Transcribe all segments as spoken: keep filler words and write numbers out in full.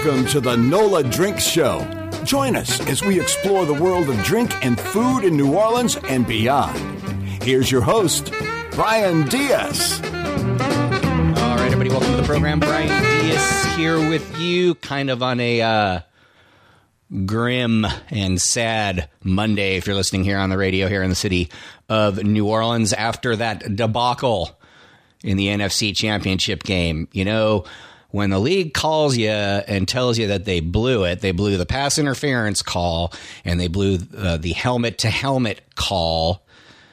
Welcome to the NOLA Drink Show. Join us as we explore the world of drink and food in New Orleans and beyond. Here's your host, Brian Diaz. All right, everybody, welcome to the program. Brian Diaz here with you, kind of on a uh, grim and sad Monday, if you're listening here on the radio here in the city of New Orleans, after that debacle in the N F C Championship game. You know, when the league calls you and tells you that they blew it, they blew the pass interference call and they blew uh, the helmet-to-helmet call,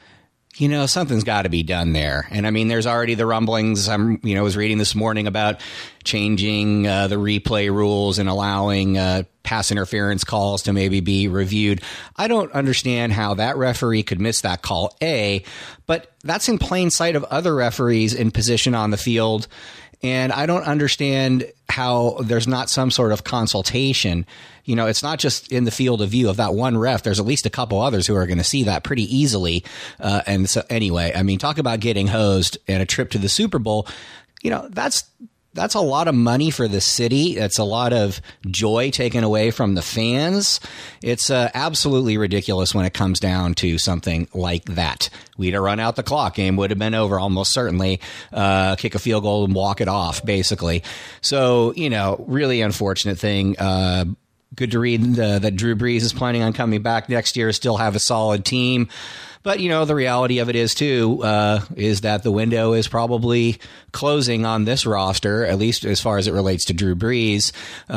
you know, something's got to be done there. And, I mean, there's already the rumblings. I'm, you know, was reading this morning about changing uh, the replay rules and allowing uh, pass interference calls to maybe be reviewed. I don't understand how that referee could miss that call, A, but that's in plain sight of other referees in position on the field. And I don't understand how there's not some sort of consultation. You know, it's not just in the field of view of that one ref. There's at least a couple others who are going to see that pretty easily. Uh, and so anyway, I mean, talk about getting hosed and a trip to the Super Bowl. You know, that's that's a lot of money for the city. It's a lot of joy taken away from the fans. It's uh, absolutely ridiculous when it comes down to something like that. We'd have run out the clock. Game would have been over almost certainly. Uh, kick a field goal and walk it off, basically. So, you know, really unfortunate thing. Uh, good to read uh, that Drew Brees is planning on coming back next year, still have a solid team. But, you know, the reality of it is, too, uh, is that the window is probably closing on this roster, at least as far as it relates to Drew Brees,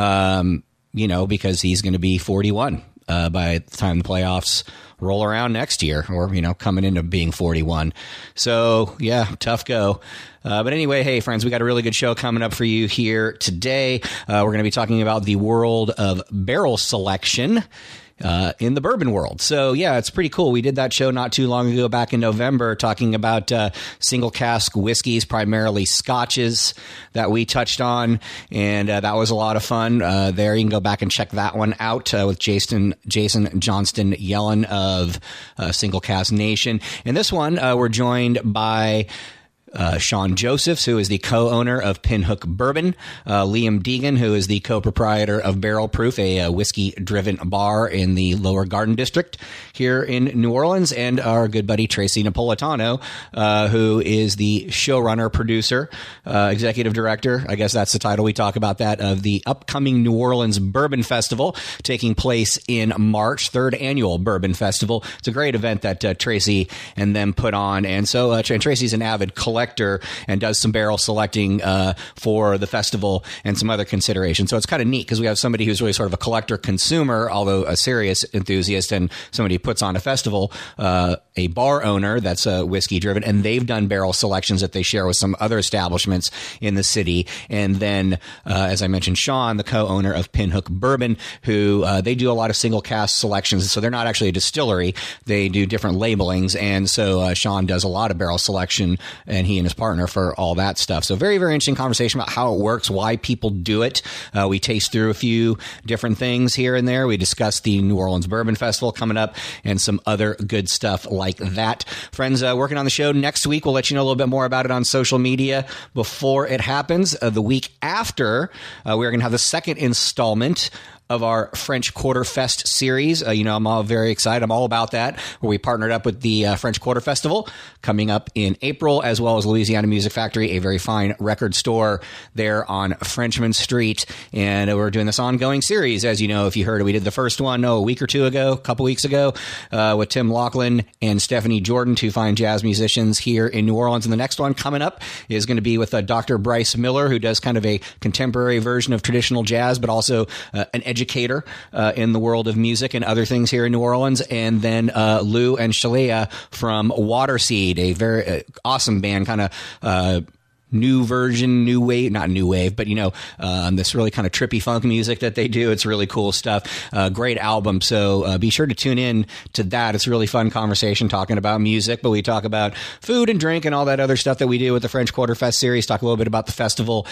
um, you know, because he's going to be forty-one uh, by the time the playoffs roll around next year, or, you know, coming into being forty-one. So, yeah, tough go. Uh, but anyway, hey, friends, we got a really good show coming up for you here today. Uh, we're going to be talking about the world of barrel selection Uh, in the bourbon world. So, yeah, it's pretty cool. We did that show not too long ago, back in November, talking about uh, single cask whiskeys, primarily scotches, that we touched on. And uh, that was a lot of fun. Uh, there, you can go back and check that one out uh, with Jason Jason Johnston Yellen of uh, Single Cask Nation. And this one, uh, we're joined by Uh, Sean Josephs, who is the co-owner of Pinhook Bourbon, uh, Liam Deegan, who is the co-proprietor of Barrel Proof, a, a whiskey-driven bar in the Lower Garden District here in New Orleans, and our good buddy Tracy Napolitano, uh, who is the showrunner, producer, uh, executive director, I guess that's the title, we talk about that, of the upcoming New Orleans Bourbon Festival, taking place in March, third annual Bourbon Festival. It's a great event that uh, Tracy and them put on, and so uh, and Tracy's an avid collector and does some barrel selecting uh, for the festival and some other considerations. So it's kind of neat because we have somebody who's really sort of a collector consumer, although a serious enthusiast, and somebody who puts on a festival, uh, a bar owner that's uh, whiskey driven, and they've done barrel selections that they share with some other establishments in the city. And then, uh, as I mentioned, Sean, the co-owner of Pinhook Bourbon, who uh, they do a lot of single cask selections. So they're not actually a distillery. They do different labelings. And so uh, Sean does a lot of barrel selection, and he and his partner for all that stuff. So very, very interesting conversation about how it works, why people do it. Uh, we taste through a few different things here and there. We discuss the New Orleans Bourbon Festival coming up and some other good stuff like that. Friends, uh, working on the show next week. We'll let you know a little bit more about it on social media before it happens. Uh, the week after, uh, we're going to have the second installment of our French Quarter Fest series. Uh, you know, I'm all very excited. I'm all about that, where we partnered up with the uh, French Quarter Festival coming up in April, as well as Louisiana Music Factory, a very fine record store there on Frenchman Street. And uh, we're doing this ongoing series. As you know, if you heard it, we did the first one oh, a week or two ago, a couple weeks ago, uh, with Tim Laughlin and Stephanie Jordan, two fine jazz musicians here in New Orleans. And the next one coming up is going to be with uh, Doctor Bryce Miller, who does kind of a contemporary version of traditional jazz, but also uh, an educator uh, in the world of music and other things here in New Orleans. And then uh, Lou and Shalea from Waterseed, a very uh, awesome band, kind of uh, new version, new wave, not new wave, but, you know, um, this really kind of trippy funk music that they do. It's really cool stuff. Uh, great album. So uh, be sure to tune in to that. It's a really fun conversation talking about music, but we talk about food and drink and all that other stuff that we do with the French Quarter Fest series. Talk a little bit about the festival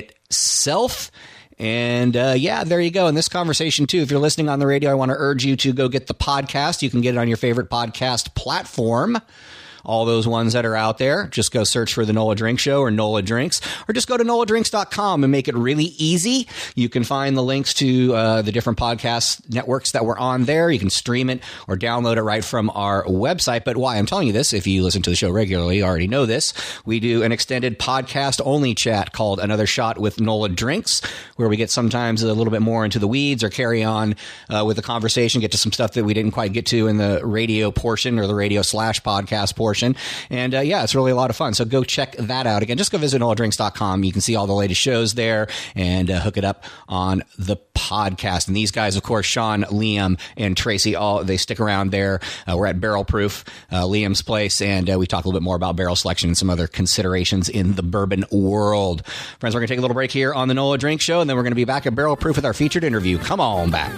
itself. And uh, yeah, there you go. In this conversation, too, if you're listening on the radio, I want to urge you to go get the podcast. You can get it on your favorite podcast platform, all those ones that are out there. Just go search for the NOLA Drink Show or NOLA Drinks, or just go to nola drinks dot com and make it really easy. You can find the links to uh, the different podcast networks that we're on there. You can stream it or download it right from our website. But why I'm telling you this, if you listen to the show regularly, you already know this. We do an extended podcast-only chat called Another Shot with NOLA Drinks, where we get sometimes a little bit more into the weeds or carry on uh, with the conversation, get to some stuff that we didn't quite get to in the radio portion or the radio slash podcast portion. And uh, yeah, it's really a lot of fun. So go check that out. Again, just go visit nola drinks dot com. You can see all the latest shows there and uh, hook it up on the podcast. And these guys, of course, Sean, Liam, and Tracy, all they stick around there. Uh, we're at Barrel Proof, uh, Liam's place, and uh, we talk a little bit more about barrel selection and some other considerations in the bourbon world. Friends, we're going to take a little break here on the NOLA Drink Show, and then we're going to be back at Barrel Proof with our featured interview. Come on back.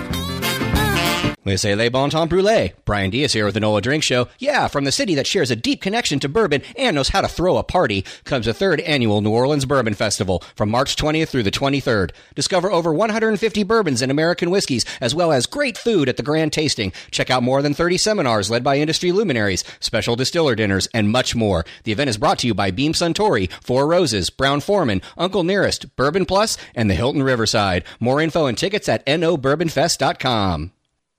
They say les bon temps brûlés. Brian Diaz here with the NOLA Drink Show. Yeah, from the city that shares a deep connection to bourbon and knows how to throw a party comes the third annual New Orleans Bourbon Festival from March twentieth through the twenty-third. Discover over one hundred fifty bourbons and American whiskeys, as well as great food at the grand tasting. Check out more than thirty seminars led by industry luminaries, special distiller dinners, and much more. The event is brought to you by Beam Suntory, Four Roses, Brown Forman, Uncle Nearest, Bourbon Plus, and the Hilton Riverside. More info and tickets at no bourbon fest dot com.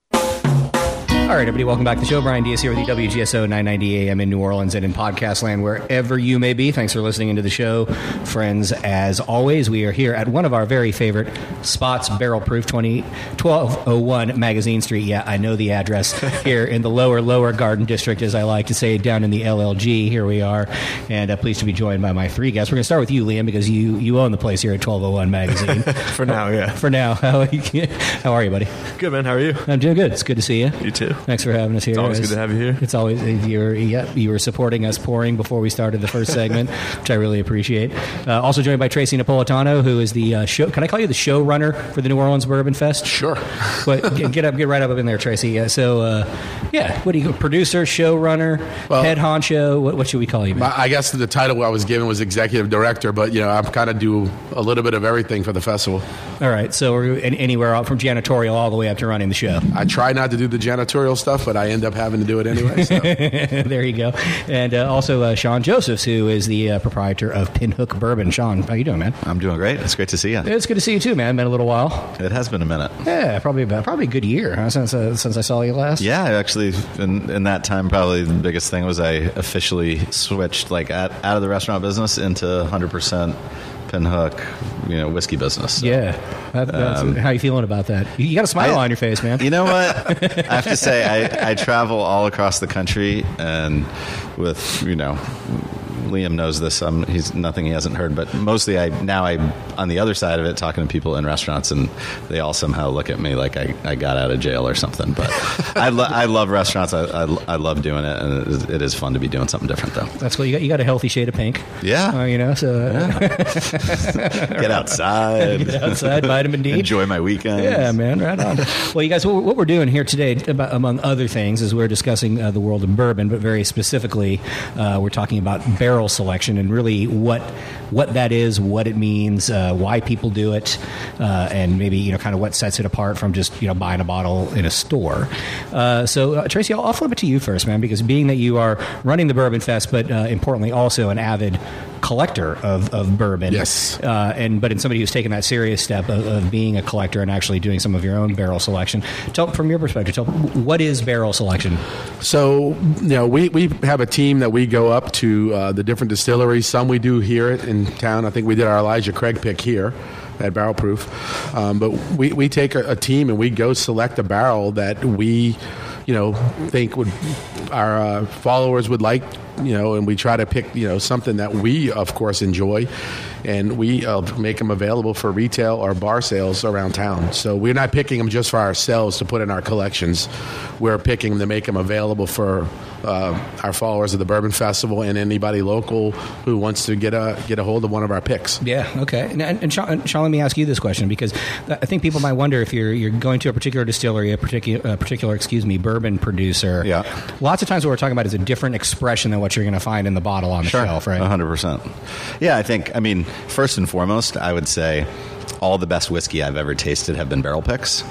All right, everybody, welcome back to the show. Brian Diaz here with you, W G S O nine ninety A M in New Orleans and in podcast land, wherever you may be. Thanks for listening into the show. Friends, as always, we are here at one of our very favorite spots, Barrel Proof, twelve oh one Magazine Street. Yeah, I know the address here in the lower, lower Garden District, as I like to say, down in the L L G. Here we are, and uh, pleased to be joined by my three guests. We're going to start with you, Liam, because you, you own the place here at twelve oh one Magazine. For now, yeah. For now. How are you, how are you, buddy? Good, man. How are you? I'm doing good. It's good to see you. You too. Thanks for having us here. It's always it's, good to have you here. It's always you were yeah, you were supporting us pouring before we started the first segment, which I really appreciate. Uh, also joined by Tracy Napolitano, who is the uh, show. Can I call you the showrunner for the New Orleans Bourbon Fest? Sure. But get, get up, get right up in there, Tracy. Uh, so, uh, yeah, what do you producer, showrunner, well, head honcho? What, what should we call you? Man? I guess the title I was given was executive director, but you know I kind of do a little bit of everything for the festival. All right, so we're anywhere out from janitorial all the way up to running the show. I try not to do the janitorial stuff, but I end up having to do it anyway. So. There you go. And uh, also uh, Sean Josephs, who is the uh, proprietor of Pinhook Bourbon. Sean, how you doing, man? I'm doing great. It's great to see you. It's good to see you too, man. Been a little while. It has been a minute. Yeah, probably about probably a good year huh, since uh, since I saw you last. Yeah, actually, in, in that time, probably the biggest thing was I officially switched like at, out of the restaurant business into one hundred percent Pinhook, you know, whiskey business. So. Yeah. That, that's, um, how are you feeling about that? You got a smile I, on your face, man. You know what? I have to say, I, I travel all across the country, and with, you know, Liam knows this. Um, he's nothing he hasn't heard, but mostly I now I'm on the other side of it, talking to people in restaurants, and they all somehow look at me like I, I got out of jail or something. But I, lo- I love restaurants. I, I, I love doing it, and it is, it is fun to be doing something different, though. That's cool. You got you got a healthy shade of pink. Yeah, uh, you know. So uh, yeah. Get outside. Get outside. Vitamin D. Enjoy my weekends. Yeah, man. Right on. Well, you guys, what, what we're doing here today, about, among other things, is we're discussing uh, the world of bourbon, but very specifically, uh, we're talking about barrel selection and really what what that is, what it means, uh, why people do it, uh, and maybe you know kind of what sets it apart from just you know buying a bottle in a store. Uh, so uh, Tracy, I'll, I'll flip it to you first, man, because being that you are running the Bourbon Fest, but uh, importantly also an avid collector of, of bourbon. Yes. Uh, and but in somebody who's taken that serious step of, of being a collector and actually doing some of your own barrel selection. Tell from your perspective, tell what is barrel selection? So you know we, we have a team that we go up to uh, the different distilleries. Some we do here in town. I think we did our Elijah Craig pick here at Barrel Proof. Um, but we, we take a, a team and we go select a barrel that we you know think would our uh, followers would like. You know, and we try to pick, you know, something that we, of course, enjoy, and we uh, make them available for retail or bar sales around town. So we're not picking them just for ourselves to put in our collections. We're picking them to make them available for uh, our followers of the Bourbon Festival and anybody local who wants to get a get a hold of one of our picks. Yeah, okay. And, and, and Sean, Sean, let me ask you this question, because I think people might wonder if you're you're going to a particular distillery, a particular, uh, particular, excuse me, bourbon producer. Yeah. Lots of times what we're talking about is a different expression than what you're going to find in the bottle on the sure. shelf, right? one hundred percent. Yeah, I think, I mean, first and foremost, I would say all the best whiskey I've ever tasted have been barrel picks.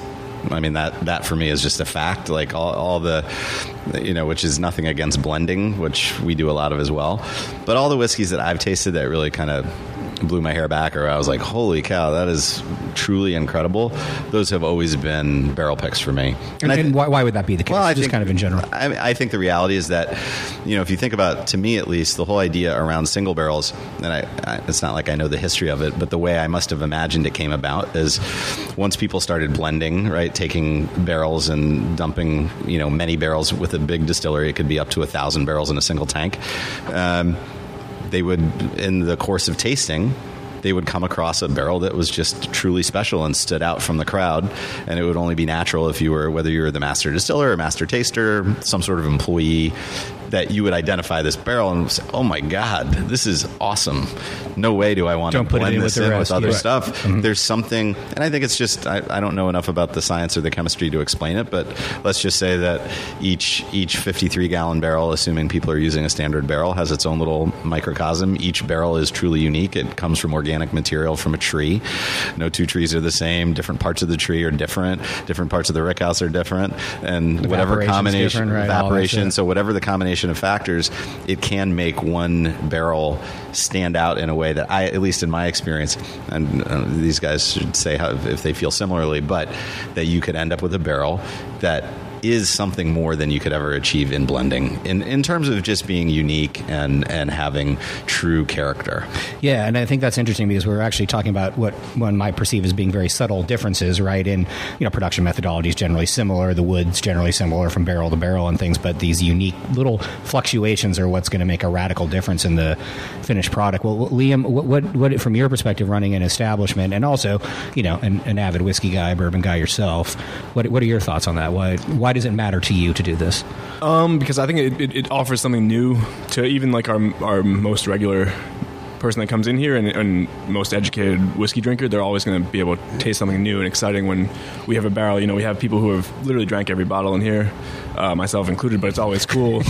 I mean, that, that for me is just a fact. Like all, all the, you know, which is nothing against blending, which we do a lot of as well. But all the whiskeys that I've tasted that really kind of blew my hair back, or I was like, holy cow, that is truly incredible. Those have always been barrel picks for me. And, and, th- and why, why would that be the case? Well, I just think, kind of in general. I, I think the reality is that, you know, if you think about, to me at least, the whole idea around single barrels, and I, I, it's not like I know the history of it, but the way I must have imagined it came about is once people started blending, right, taking barrels and dumping, you know, many barrels with a big distillery, it could be up to a thousand barrels in a single tank. Um, they would, in the course of tasting, they would come across a barrel that was just truly special and stood out from the crowd. And it would only be natural if you were, whether you were the master distiller or master taster, some sort of employee, that you would identify this barrel and say, oh my God, this is awesome. No way do I want don't to put blend it in this with the in rest. with other Right. stuff. Mm-hmm. There's something, and I think it's just, I, I don't know enough about the science or the chemistry to explain it, but let's just say that each each fifty-three gallon barrel, assuming people are using a standard barrel, has its own little microcosm. Each barrel is truly unique. It comes from organic material from a tree. No two trees are the same. Different parts of the tree are different. Different parts of the rickhouse are different. And whatever combination, right, evaporation, so whatever the combination of factors, it can make one barrel stand out in a way that I, at least in my experience, and uh, these guys should say how, if they feel similarly, but that you could end up with a barrel that is something more than you could ever achieve in blending in, in terms of just being unique and, and having true character. Yeah, and I think that's interesting because we're actually talking about what one might perceive as being very subtle differences, right? In, you know, production methodologies generally similar, the wood's generally similar from barrel to barrel and things, but these unique little fluctuations are what's going to make a radical difference in the finished product. Well, Liam, what, what, what from your perspective, running an establishment and also, you know, an, an avid whiskey guy, bourbon guy yourself, what what are your thoughts on that? Why why does it matter to you to do this? Um, because I think it, it, it offers something new to even like our our most regular person that comes in here and, and most educated whiskey drinker. They're always going to be able to taste something new and exciting when we have a barrel. You know, we have people who have literally drank every bottle in here, uh, myself included. But it's always cool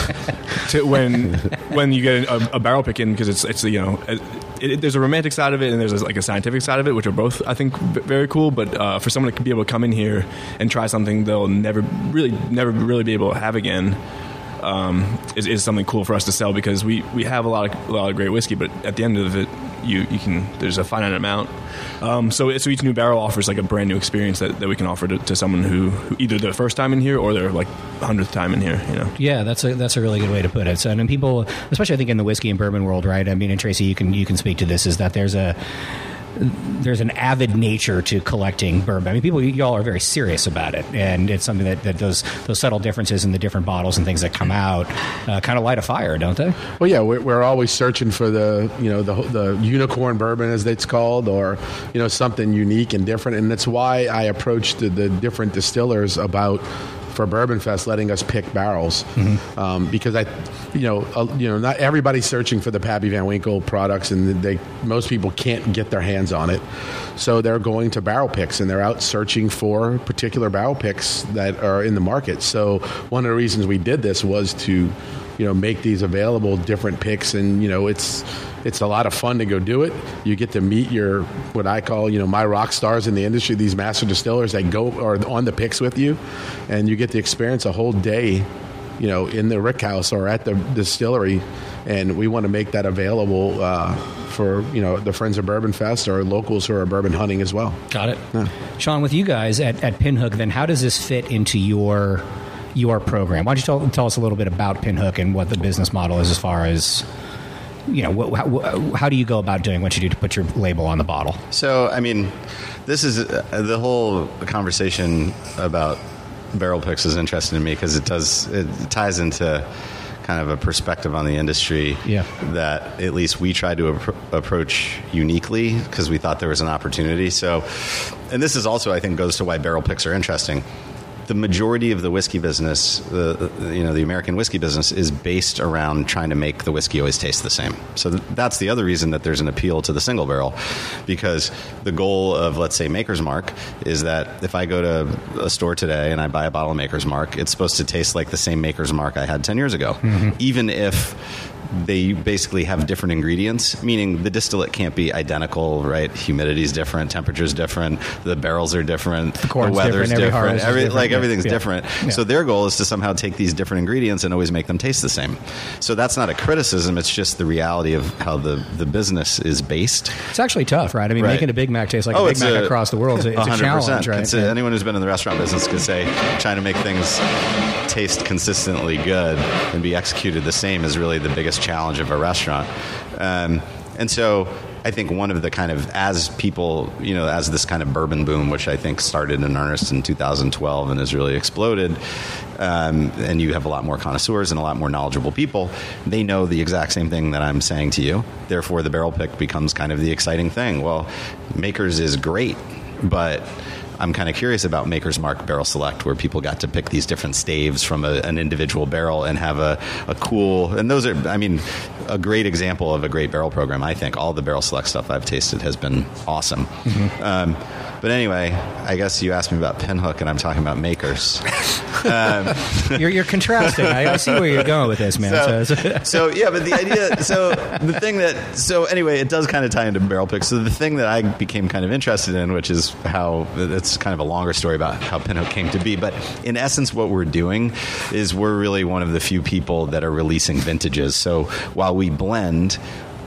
to when when you get a, a barrel pick in because it's it's you know. It, It, there's a romantic side of it and there's a, like a scientific side of it, which are both, I think, v- very cool. But uh, for someone to be able to come in here and try something they'll never really, never really be able to have again, um, is, is something cool for us to sell because we, we have a lot of a lot of great whiskey, but at the end of it, you you can there's a finite amount. Um, so so each new barrel offers like a brand new experience that, that we can offer to, to someone who, who either their first time in here or their like hundredth time in here. You know. Yeah, that's a that's a really good way to put it. So, and then people, especially I think in the whiskey and bourbon world, right? I mean, and Tracy, you can you can speak to this. Is that there's a there's an avid nature to collecting bourbon. I mean, people, y'all are very serious about it, and it's something that, that those those subtle differences in the different bottles and things that come out uh, kind of light a fire, don't they? Well, yeah, we're, we're always searching for the you know the the unicorn bourbon as it's called, or you know something unique and different, and that's why I approached the, the different distillers about. For Bourbon Fest, letting us pick barrels, mm-hmm. um, because I, you know, uh, you know, not everybody's searching for the Pappy Van Winkle products, and they most people can't get their hands on it, so they're going to barrel picks and they're out searching for particular barrel picks that are in the market. So one of the reasons we did this was to, you know, make these available, different picks, and you know, it's. It's a lot of fun to go do it. You get to meet your, what I call, you know, my rock stars in the industry, these master distillers that go or on the picks with you, and you get to experience a whole day, you know, in the rick house or at the distillery, and we want to make that available uh, for, you know, the Friends of Bourbon Fest or locals who are bourbon hunting as well. Got it. Yeah. Sean, with you guys at, at Pinhook, then how does this fit into your your program? Why don't you tell, tell us a little bit about Pinhook and what the business model is as far as... You know, wh- wh- how do you go about doing what you do to put your label on the bottle? So, I mean, this is uh, the whole conversation about barrel picks is interesting to me because it does it ties into kind of a perspective on the industry yeah. that at least we tried to ap- approach uniquely because we thought there was an opportunity. So, and this is also, I think, goes to why barrel picks are interesting. The majority of the whiskey business, the you know the American whiskey business, is based around trying to make the whiskey always taste the same. So th- that's the other reason that there's an appeal to the single barrel, because the goal of, let's say, Maker's Mark is that if I go to a store today and I buy a bottle of Maker's Mark, it's supposed to taste like the same Maker's Mark I had ten years ago, mm-hmm. even if they basically have different ingredients, meaning the distillate can't be identical, right? Humidity's different, temperature's different, the barrels are different, the, the weather's different, different, every, different. like yeah. everything's yeah. different. Yeah. So their goal is to somehow take these different ingredients and always make them taste the same. So that's not a criticism, it's just the reality of how the, the business is based. It's actually tough, right? I mean, Right. making a Big Mac taste like Oh, a Big it's Mac a- across the world is a, it's a one hundred percent. challenge, right? It's a- anyone who's been in the restaurant business could say trying to make things taste consistently good and be executed the same is really the biggest challenge of a restaurant. Um, and so I think one of the kind of, as people, you know, as this kind of bourbon boom, which I think started in earnest in two thousand twelve and has really exploded, um, and you have a lot more connoisseurs and a lot more knowledgeable people, they know the exact same thing that I'm saying to you. Therefore, the barrel pick becomes kind of the exciting thing. Well, Makers is great, but I'm kind of curious about Maker's Mark Barrel Select, where people got to pick these different staves from a, an individual barrel and have a, a cool, and those are, I mean, a great example of a great barrel program. I think all the Barrel Select stuff I've tasted has been awesome. Mm-hmm. Um, but anyway, I guess you asked me about Pinhook, and I'm talking about Makers. um, you're, you're contrasting. I, I see where you're going with this, man. So, So- so yeah, but the idea, so the thing that, so anyway, it does kind of tie into barrel picks. So the thing that I became kind of interested in, which is how, it's kind of a longer story about how Pinhook came to be, but in essence, what we're doing is we're really one of the few people that are releasing vintages. So while we blend,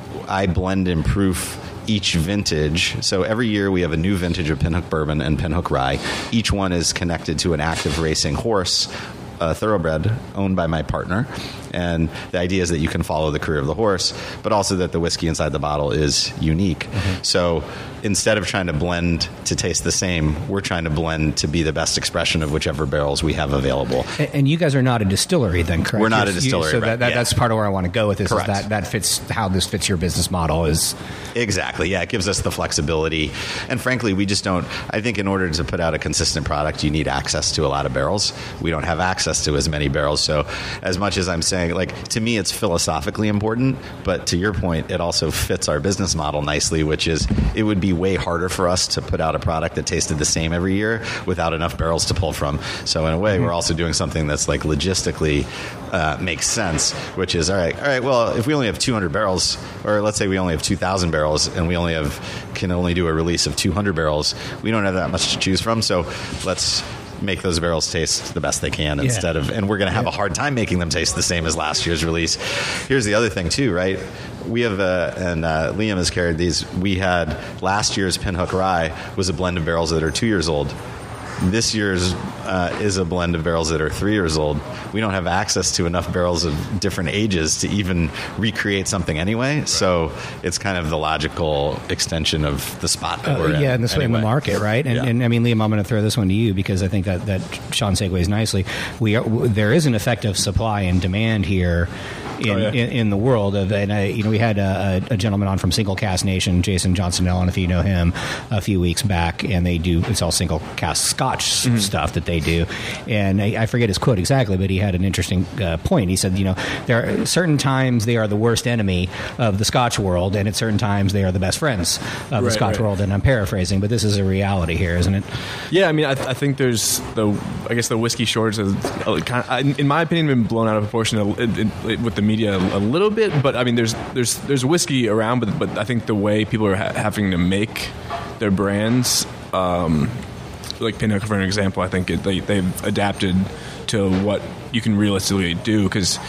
I blend and proof each vintage. So every year we have a new vintage of Pinhook Bourbon and Pinhook Rye. Each one is connected to an active racing horse, a thoroughbred owned by my partner. And the idea is that you can follow the career of the horse, but also that the whiskey inside the bottle is unique. Mm-hmm. So instead of trying to blend to taste the same, we're trying to blend to be the best expression of whichever barrels we have available. And, and you guys are not a distillery then, correct? We're not a You- distillery, so right, that, that, yeah. that's part of where I want to go with this. Correct. Is that, that fits how this fits your business model is. Exactly. Yeah, it gives us the flexibility. And frankly, we just don't, I think in order to put out a consistent product, you need access to a lot of barrels. We don't have access to as many barrels. So as much as I'm saying, like, to me, it's philosophically important, but to your point, it also fits our business model nicely, which is it would be way harder for us to put out a product that tasted the same every year without enough barrels to pull from. So in a way, mm-hmm. we're also doing something that's like logistically uh, makes sense, which is, all right, all right, well, if we only have two hundred barrels, or let's say we only have two thousand barrels, and we only have can only do a release of two hundred barrels, we don't have that much to choose from, so let's make those barrels taste the best they can instead yeah. of, and we're going to have yeah. a hard time making them taste the same as last year's release. Here's the other thing too, right? We have, uh, and uh, Liam has carried these, we had last year's Pinhook Rye was a blend of barrels that are two years old. This year's uh, is a blend of barrels that are three years old. We don't have access to enough barrels of different ages to even recreate something anyway. Right. So it's kind of the logical extension of the spot that uh, we're in. Yeah, and this way in the market, right? And, yeah. and I mean, Liam, I'm going to throw this one to you because I think that, that Sean segues nicely. We are, there is an effective supply and demand here. In, oh, yeah. in, in the world of, and I, you know, we had a, a gentleman on from Single Cask Nation, Jason Johnson Ellen, if you know him, a few weeks back, and they do, it's all single cask Scotch mm-hmm. stuff that they do, and I, I forget his quote exactly, but he had an interesting uh, point. He said, you know, there are certain times they are the worst enemy of the Scotch world, and at certain times they are the best friends of right, the Scotch right. world, and I'm paraphrasing, but this is a reality here, isn't it? Yeah, I mean, I, th- I think there's the, I guess the whiskey shortage has, kind of, in my opinion, been blown out of proportion a, it, it, with the media a little bit, but I mean, there's there's there's whiskey around, but but I think the way people are ha- having to make their brands, um, like Pinhook for an example, I think it, they they've adapted to what you can realistically do because.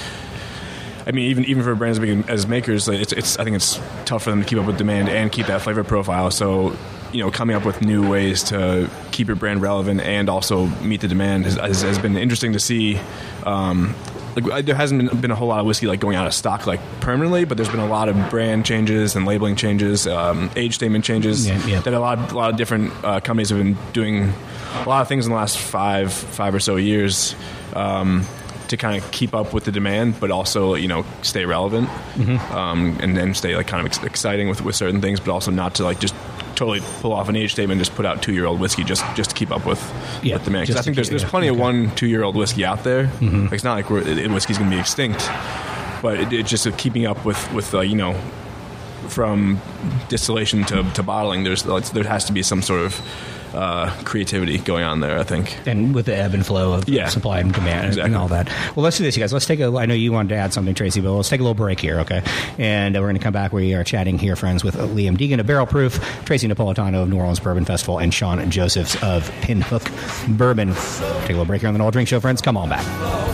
I mean, even even for brands as makers, like it's, it's I think it's tough for them to keep up with demand and keep that flavor profile. So, you know, coming up with new ways to keep your brand relevant and also meet the demand has, has, has been interesting to see. Um, like, there hasn't been, been a whole lot of whiskey like going out of stock like permanently, but there's been a lot of brand changes and labeling changes, um, age statement changes yeah, yeah. that a lot a lot of different uh, companies have been doing a lot of things in the last five five or so years. Um, to kind of keep up with the demand, but also, you know, stay relevant, mm-hmm. um, and then stay like kind of ex- exciting with, with certain things, but also not to like just totally pull off an age statement and just put out two-year-old whiskey just, just to keep up with, yeah, with demand. Because I think there's keep, there's yeah. plenty okay. of one, two-year-old whiskey out there. Mm-hmm. Like, it's not like we're, it, whiskey's going to be extinct, but it, it's just uh, keeping up with, with uh, you know, from distillation to, to bottling, there's there has to be some sort of uh, creativity going on there, I think. And with the ebb and flow of Yeah. supply and demand Exactly. and all that. Well, let's do this, you guys. Let's take a, I know you wanted to add something, Tracy, but let's take a little break here, okay? And uh, we're going to come back. We are chatting here, friends, with Liam Deegan of Barrel Proof, Tracy Napolitano of New Orleans Bourbon Festival, and Sean Josephs of Pinhook Bourbon. Take a little break here on the Noel Drink Show, friends. Come on back.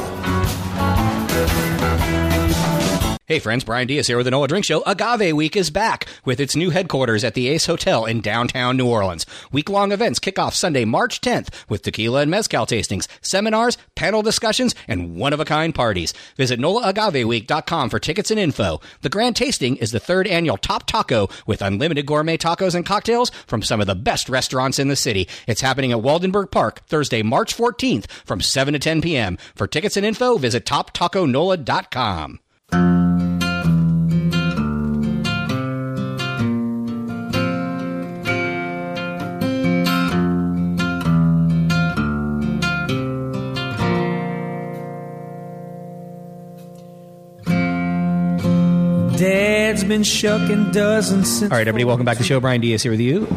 Hey friends, Brian Diaz here with the Noah Drink Show. Agave Week is back with its new headquarters at the Ace Hotel in downtown New Orleans. Week-long events kick off Sunday, March tenth with tequila and mezcal tastings, seminars, panel discussions, and one-of-a-kind parties. Visit nola agave week dot com for tickets and info. The grand tasting is the third annual Top Taco with unlimited gourmet tacos and cocktails from some of the best restaurants in the city. It's happening at Waldenberg Park Thursday, March fourteenth from seven to ten p.m. For tickets and info, visit top taco nola dot com. Dad's been shucking dozens since. All right, everybody, welcome back to the show. Brian Diaz here with you.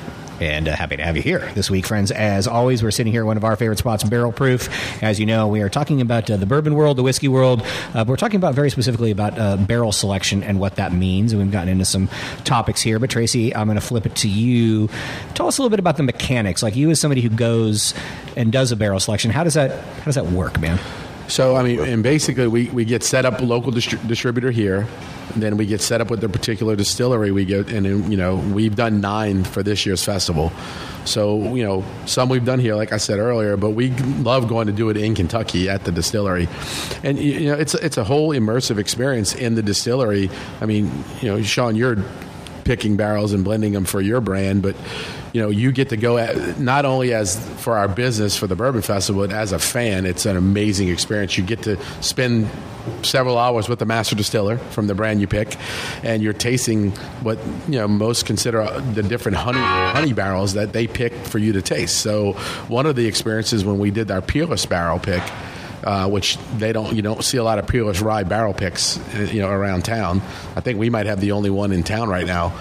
And uh, happy to have you here this week, friends. As always, we're sitting here at one of our favorite spots, Barrel Proof. As you know, we are talking about uh, the bourbon world, the whiskey world. Uh, but we're talking about very specifically about uh, barrel selection and what that means. And we've gotten into some topics here. But Tracy, I'm going to flip it to you. Tell us a little bit about the mechanics. Like you as somebody who goes and does a barrel selection, how does that how does that work, man? So, I mean, and basically we, we get set up a local distri- distributor here. And then we get set up with the particular distillery. We get, and then, you know, we've done nine for this year's festival. So, you know, some we've done here, like I said earlier, but we love going to do it in Kentucky at the distillery. And, you know, it's, it's a whole immersive experience in the distillery. I mean, you know, Sean, you're picking barrels and blending them for your brand, but you know, you get to go at, not only as for our business for the Bourbon Festival, but as a fan, it's an amazing experience. You get to spend several hours with the master distiller from the brand you pick, and you're tasting what, you know, most consider the different honey honey barrels that they pick for you to taste. So one of the experiences when we did our Peerless barrel pick, Uh, which they don't, you don't see a lot of Peerless rye barrel picks, you know, around town. I think we might have the only one in town right now.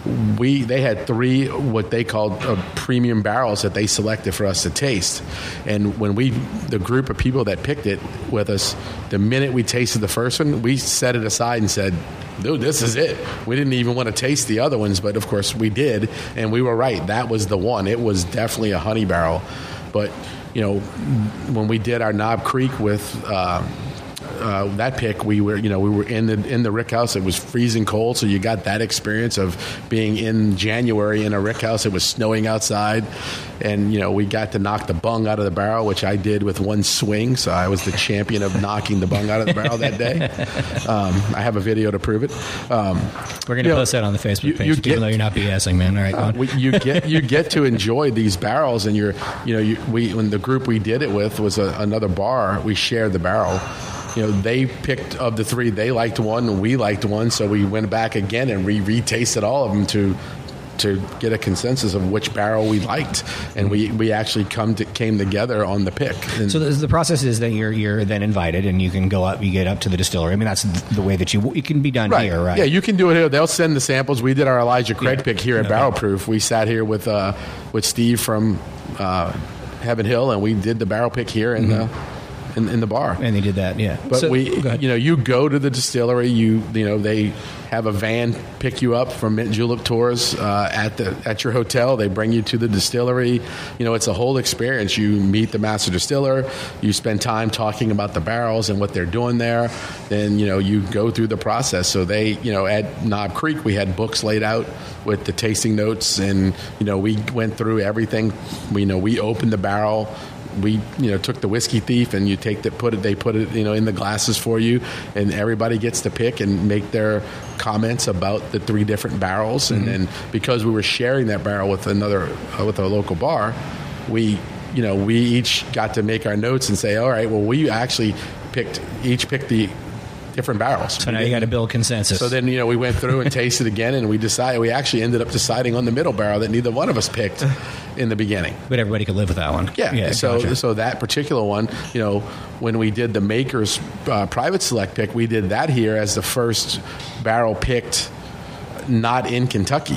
We they had three what they called uh, premium barrels that they selected for us to taste, and when we the group of people that picked it with us, the minute we tasted the first one, we set it aside and said, dude, this is it. We didn't even want to taste the other ones, but of course we did, and we were right. That was the one. It was definitely a honey barrel, but you know, when we did our Knob Creek with uh, uh, that pick, we were, you know, we were in the in the rick house. It was freezing cold, so you got that experience of being in January in a rick house. It was snowing outside, and you know, we got to knock the bung out of the barrel, which I did with one swing. So I was the champion of knocking the bung out of the barrel that day. Um, I have a video to prove it. Um, We're going to post know, that on the Facebook you, page, you even get, though you're not BSing, man. All right, go on. Uh, we, you get you get to enjoy these barrels, and you're, you know, you, we when the group we did it with was a, another bar. We shared the barrel. You know, they picked of the three, they liked one, and we liked one, so we went back again and re retasted all of them to to get a consensus of which barrel we liked, and we, we actually come to, came together on the pick. And so the, the process is that you're you're then invited, and you can go up, you get up to the distillery. I mean, that's the way that you it can be done right. here, right? Yeah, you can do it here. They'll send the samples. We did our Elijah Craig yeah. pick here at okay. Barrel Proof. We sat here with uh, with Steve from uh, Heaven Hill, and we did the barrel pick here in mm-hmm. the. In, in the bar, and they did that, yeah. But so, we, you know, you go to the distillery. You, you know, they have a van pick you up from Mint Julep Tours uh, at the at your hotel. They bring you to the distillery. You know, it's a whole experience. You meet the master distiller. You spend time talking about the barrels and what they're doing there. Then, you know, you go through the process. So they, you know, at Knob Creek, we had books laid out with the tasting notes, and you know, we went through everything. We, you know, we opened the barrel. We, you know, took the Whiskey Thief, and you take the put it. They put it, you know, in the glasses for you, and everybody gets to pick and make their comments about the three different barrels. Mm-hmm. And then because we were sharing that barrel with another uh, with a local bar, we, you know, we each got to make our notes and say, all right, well, we actually picked each picked the different barrels. So now you got to build consensus. So then, you know, we went through and tasted again, and we decided we actually ended up deciding on the middle barrel that neither one of us picked in the beginning. But everybody could live with that one. Yeah. yeah so gotcha. so that particular one, you know, when we did the Maker's uh, private select pick, we did that here as the first barrel picked not in Kentucky.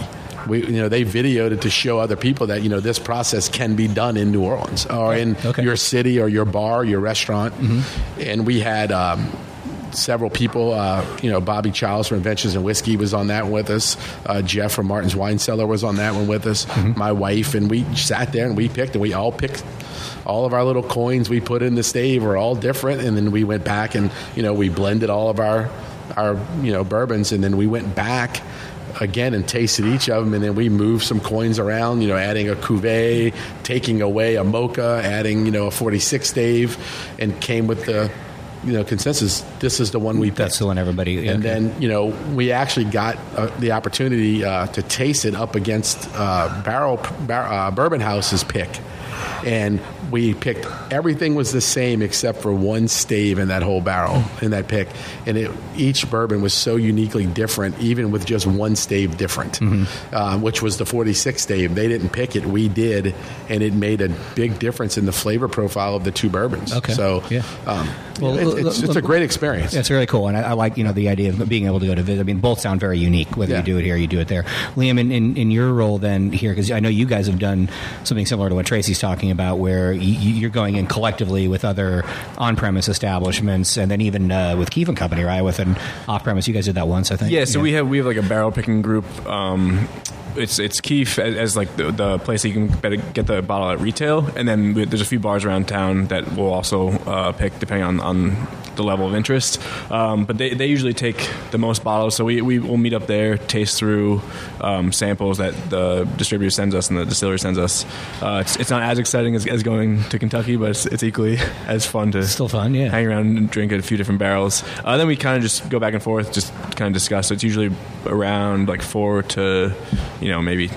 we, you know, they videoed it to show other people that, you know, this process can be done in New Orleans or in Okay. your city or your bar, your restaurant. Mm-hmm. And we had um, several people, uh, you know, Bobby Childs from Inventions in Whiskey was on that one with us. Uh, Jeff from Martin's Wine Cellar was on that one with us. Mm-hmm. My wife, and we sat there and we picked, and we all picked all of our little coins we put in the stave were all different. And then we went back and, you know, we blended all of our, our, you know, bourbons. And then we went back again and tasted each of them, and then we moved some coins around, you know, adding a cuvee, taking away a mocha, adding, you know, a forty-six stave, and came with the, you know, consensus. This is the one we picked. That's the one everybody. Yeah, And okay. then, you know, we actually got uh, the opportunity uh, to taste it up against uh, Barrel Bar- uh, Bourbon House's pick. And we picked, everything was the same except for one stave in that whole barrel, in that pick. And it, each bourbon was so uniquely different, even with just one stave different, Mm-hmm. uh, which was the forty-six stave. They didn't pick it, we did, and it made a big difference in the flavor profile of the two bourbons. Okay. So, Yeah. um, Well, it- it's, it's a great experience. Yeah, it's really cool, and I, I like, you know, the idea of being able to go to visit. I mean, both sound very unique. Whether Yeah. you do it here, you do it there. Liam, in, in, in your role then here, because I know you guys have done something similar to what Tracy's talking about, where you, you're going in collectively with other on-premise establishments, and then even uh, with Keefe and Company, right, with an off-premise. You guys did that once, I think. Yeah, so we have we have like a barrel picking group. Um, it's it's Keefe as, as like the, the place that you can better get the bottle at retail, and then we, there's a few bars around town that will also uh, pick depending on, on the level of interest. Um, but they, they usually take the most bottles, so we we will meet up there, taste through um, samples that the distributor sends us and the distillery sends us. Uh, it's, it's not as exciting as, as going to Kentucky, but it's, it's equally as fun to Still fun, yeah. hang around and drink at a few different barrels. Uh, then we kind of just go back and forth, just kind of discuss. So it's usually around like four to, you know, maybe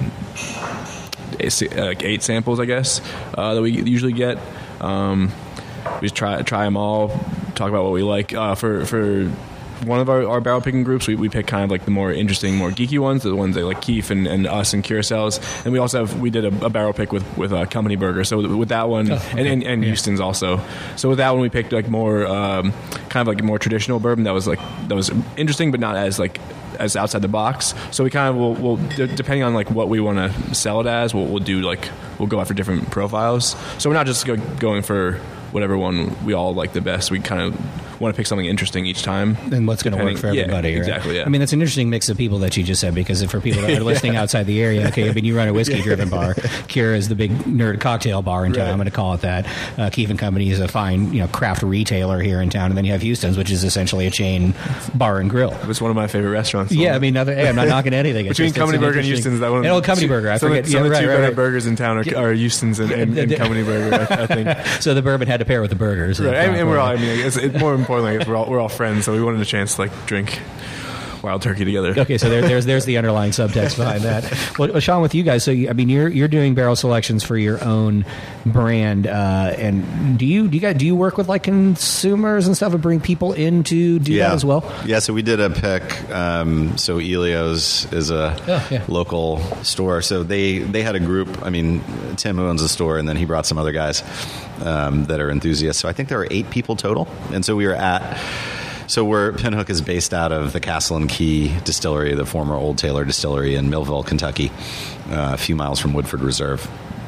eight, like eight samples, I guess, uh, that we usually get. Um, we just try try them all, talk about what we like. Uh, for for one of our, our barrel picking groups, we, we pick kind of like the more interesting, more geeky ones, the ones that like Keefe and, and us and Curaçao's. And we also have we did a, a barrel pick with with a company burger. So with, with that one, Oh, okay. and and, and Yeah. Houston's also. So with that one, we picked like more um, kind of like a more traditional bourbon that was like that was interesting, but not as like as outside the box. So we kind of will, will d- depending on like what we want to sell it as, we'll, we'll do like we'll go after different profiles. So we're not just go, going for whatever one we all like the best. We kind of want to pick something interesting each time. And what's going to work Depending- for everybody, yeah, right? exactly, yeah. I mean, that's an interesting mix of people that you just said, because for people that are listening outside the area, okay, I mean, you run a whiskey-driven bar. Kira is the big nerd cocktail bar in town. Right. I'm going to call it that. Uh, Keefe and Company is a fine, you know, craft retailer here in town, and then you have Houston's, which is essentially a chain bar and grill. It's one of my favorite restaurants. Yeah, I mean, other, hey, I'm not knocking anything. It's Between just- it's Company an Burger and interesting- Houston's, that one. And old Company Burger, I some forget. Of, some yeah, of the right, two right, better right. burgers in town are, are Houston's and, and, and Company Burger. I, I think. So the bourbon had to pair with the burgers. Right, and, and we're all. I mean, it's, it's more importantly, I guess we're all we're all friends, so we wanted a chance to like drink wild turkey together. Okay, so there, there's there's the underlying subtext behind that. Well, well, Sean, with you guys, so you, I mean, you're you're doing barrel selections for your own brand, uh, and do you do you guys do you work with like consumers and stuff and bring people in to do yeah. that as well? Yeah, so we did a pick. Um, so Elio's is a Oh, yeah. local store. So they, they had a group. I mean, Tim who owns the store, and then he brought some other guys um, that are enthusiasts. So I think there were eight people total. And so we were at... So we're, Pinhook is based out of the Castle and Key Distillery, the former Old Taylor Distillery in Millville, Kentucky, uh, a few miles from Woodford Reserve.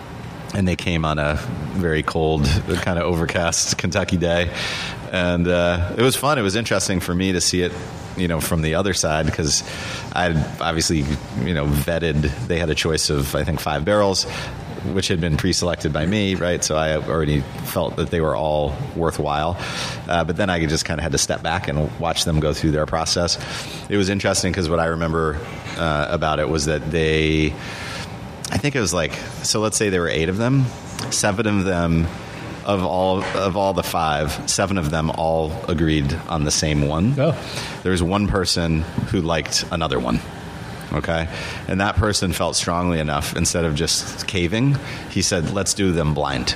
And they came on a very cold, kind of overcast Kentucky day. And uh, it was fun. It was interesting for me to see it, you know, from the other side, because I obviously, you know, vetted. They had a choice of, I think, five barrels, which had been pre-selected by me, right? So I already felt that they were all worthwhile. Uh, but then I just kind of had to step back and watch them go through their process. It was interesting because what I remember uh, about it was that they... I think it was like, so let's say there were eight of them. Seven of them, of all of all the five, seven of them all agreed on the same one. Oh. There was one person who liked another one. Okay? And that person felt strongly enough, instead of just caving, he said, let's do them blind.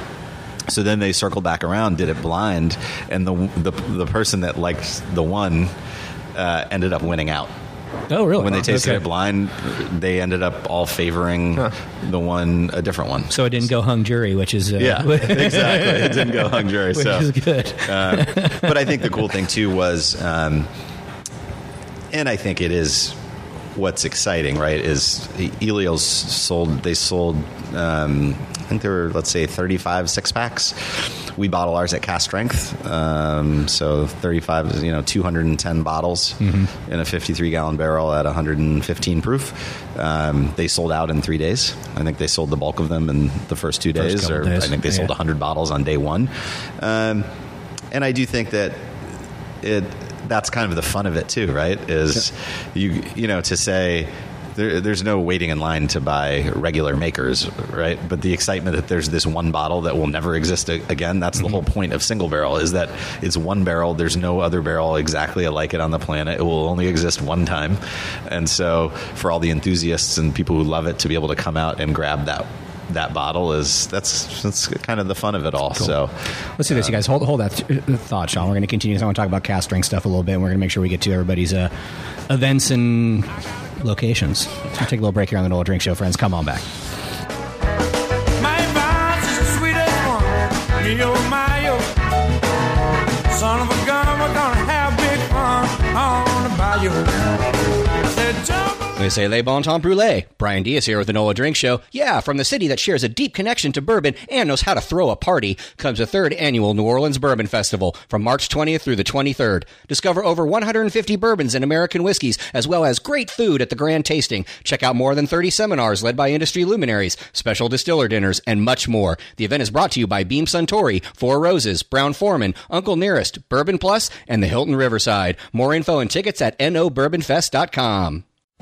So then they circled back around, did it blind, and the the, the person that liked the one uh, ended up winning out. Oh, really? When they tasted Okay. it blind, they ended up all favoring Huh. the one, a different one. So it didn't go hung jury, which is uh, Yeah, exactly. It didn't go hung jury. which So, is good. uh, but I think the cool thing too was, um, and I think it is what's exciting, right, is Elyos sold. They sold. Um, I think there were, let's say, thirty-five six packs. We bottle ours at cast strength, um, so thirty-five, you know, two hundred ten bottles mm-hmm. in a fifty-three gallon barrel at one hundred fifteen proof. Um, they sold out in three days. I think they sold the bulk of them in the first two days, first or days. I think they sold yeah. one hundred bottles on day one. Um, and I do think that it that's kind of the fun of it too, right? Is you you know to say. There, there's no waiting in line to buy regular makers, right? But the excitement that there's this one bottle that will never exist again, that's the mm-hmm. whole point of single barrel, is that it's one barrel. There's no other barrel exactly like it on the planet. It will only exist one time. And so for all the enthusiasts and people who love it to be able to come out and grab that that bottle is that's that's kind of the fun of it all. Cool. So let's do this, uh, you guys. Hold hold that th- thought, Sean. We're going to continue. I want to talk about cast strength stuff a little bit. And we're going to make sure we get to everybody's uh, events and locations. Let's take a little break here on the Noah Drink Show, friends. Come on back. My advice is the sweetest one. Me, oh, my, oh. Son of a gun, we're going to have big fun on the bayou. Said, jump. We say Le Bon Temps Brûlé. Brian Diaz here with the Noah Drink Show. Yeah, from the city that shares a deep connection to bourbon and knows how to throw a party comes the third annual New Orleans Bourbon Festival from March twentieth through the twenty-third. Discover over one hundred fifty bourbons and American whiskeys, as well as great food at the grand tasting. Check out more than thirty seminars led by industry luminaries, special distiller dinners, and much more. The event is brought to you by Beam Suntory, Four Roses, Brown Forman, Uncle Nearest, Bourbon Plus, and the Hilton Riverside. More info and tickets at no bourbon fest dot com.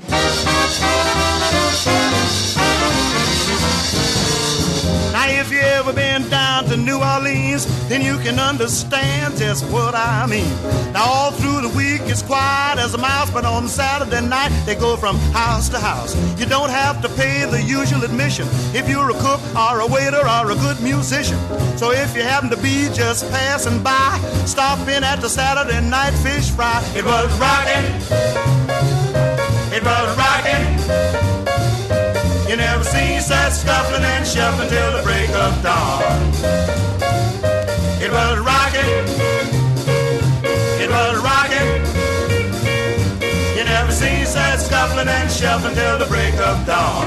Now if you ever been down to New Orleans, then you can understand just what I mean. Now all through the week it's quiet as a mouse, but on Saturday night they go from house to house. You don't have to pay the usual admission if you're a cook or a waiter or a good musician. So if you happen to be just passing by, stop in at the Saturday night fish fry. It was rockin'. It was rockin'. You never seen such scuffling and shuffling till the break of dawn. It was rockin'. It was rockin'. You never seen such scuffling and shuffling till the break of dawn.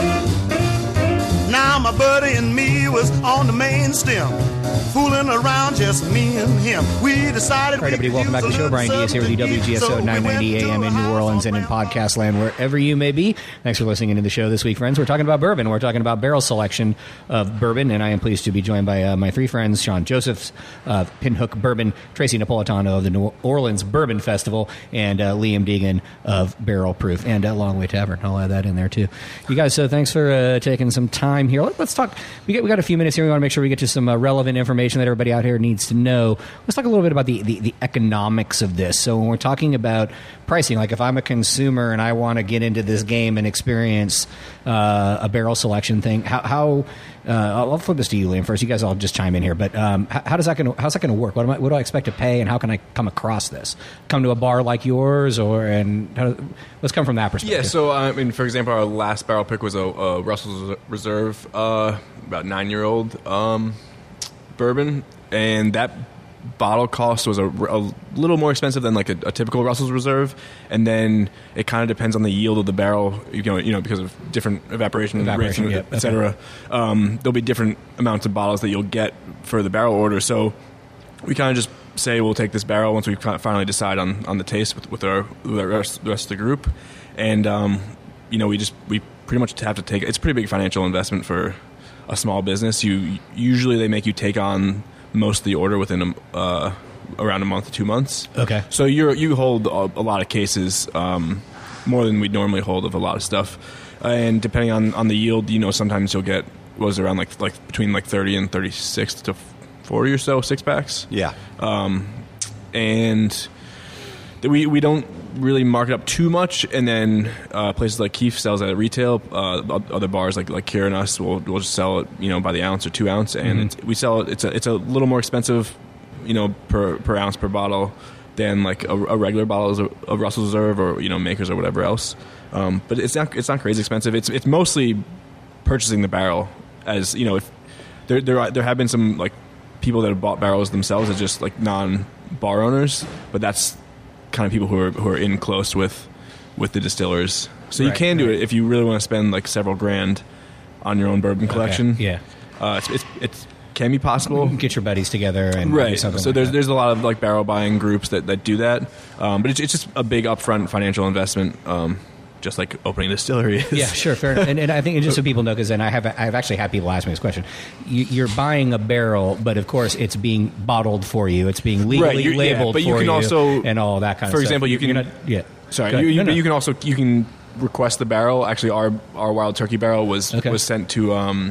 Now my buddy and me was on the main stem, fooling around, just me and him. We decided. All right, everybody, welcome back to the show. Brian Diaz here with you, W G S O nine ninety A M in New Orleans and in podcast land, wherever you may be. Thanks for listening into the show this week, friends. We're talking about bourbon. We're talking about barrel selection of bourbon, and I am pleased to be joined by uh, my three friends, Sean Josephs of Pinhook Bourbon, Tracy Napolitano of the New Orleans Bourbon Festival, and uh, Liam Deegan of Barrel Proof and uh, Long Way Tavern. I'll add that in there, too. You guys, so thanks for uh, taking some time here. Let, let's talk. We got, we got a few minutes here. We want to make sure we get to some uh, relevant information that everybody out here needs to know. Let's talk a little bit about the, the, the economics of this. So when we're talking about pricing, like if I'm a consumer and I want to get into this game and experience uh, a barrel selection thing, how, how uh, I'll flip this to you, Liam, first. You guys all just chime in here, but um, how, how does that gonna, how's that going to work? What, am I, what do I expect to pay, and how can I come across this? Come to a bar like yours, or and how, let's come from that perspective. Yeah. So I mean, for example, our last barrel pick was a, a Russell's Reserve, uh, about nine year old um, bourbon, and that bottle cost was a, a little more expensive than like a, a typical Russell's Reserve, and then it kind of depends on the yield of the barrel, you know, you know because of different evaporation, Evaporation, rates, yep, et cetera. okay. Um, there'll be different amounts of bottles that you'll get for the barrel order. So we kind of just say we'll take this barrel once we finally decide on, on the taste with, with our with our rest, the rest of the group, and um, you know we just we pretty much have to take. It's a pretty big financial investment for a small business. You usually they make you take on most of the order within a, uh, around a month to two months. Okay. So you you hold a, a lot of cases, um, more than we'd normally hold of a lot of stuff, uh, and depending on, on the yield, you know, sometimes you'll get what was around like like between like thirty and thirty six to forty or so six packs. Yeah. Um, and we we don't really mark it up too much, and then uh, places like Keefe sells it at retail. Uh, other bars like like Kira and us will will just sell it, you know, by the ounce or two ounce, and mm-hmm. it's, we sell it. It's a it's a little more expensive, you know, per per ounce per bottle than like a, a regular bottle of, of Russell's Reserve or, you know, Makers or whatever else. Um, but it's not it's not crazy expensive. It's it's mostly purchasing the barrel, as you know. If there there are, there have been some like people that have bought barrels themselves as just like non bar owners, but that's kind of people who are who are in close with with the distillers. So you Right, can do right. it if you really want to spend like several grand on your own bourbon collection. Okay, yeah. Uh, it's, it's, it's can be possible. Get your buddies together and do Right. something So like there's that. there's a lot of like barrel buying groups that, that do that, um, but it's, it's just a big upfront financial investment, um, just like opening a distillery is. Yeah, sure, fair enough. And, and I think just so people know, because then I have I've actually had people ask me this question. You, you're buying a barrel, but of course it's being bottled for you. It's being legally Right, you're- yeah, labeled but you for can also- and all that kind for of stuff. example, you You're can- not- yeah. Sorry, Go you, ahead. you, No, no. you can also you can request the barrel. Actually, our our Wild Turkey barrel was Okay. was sent to um,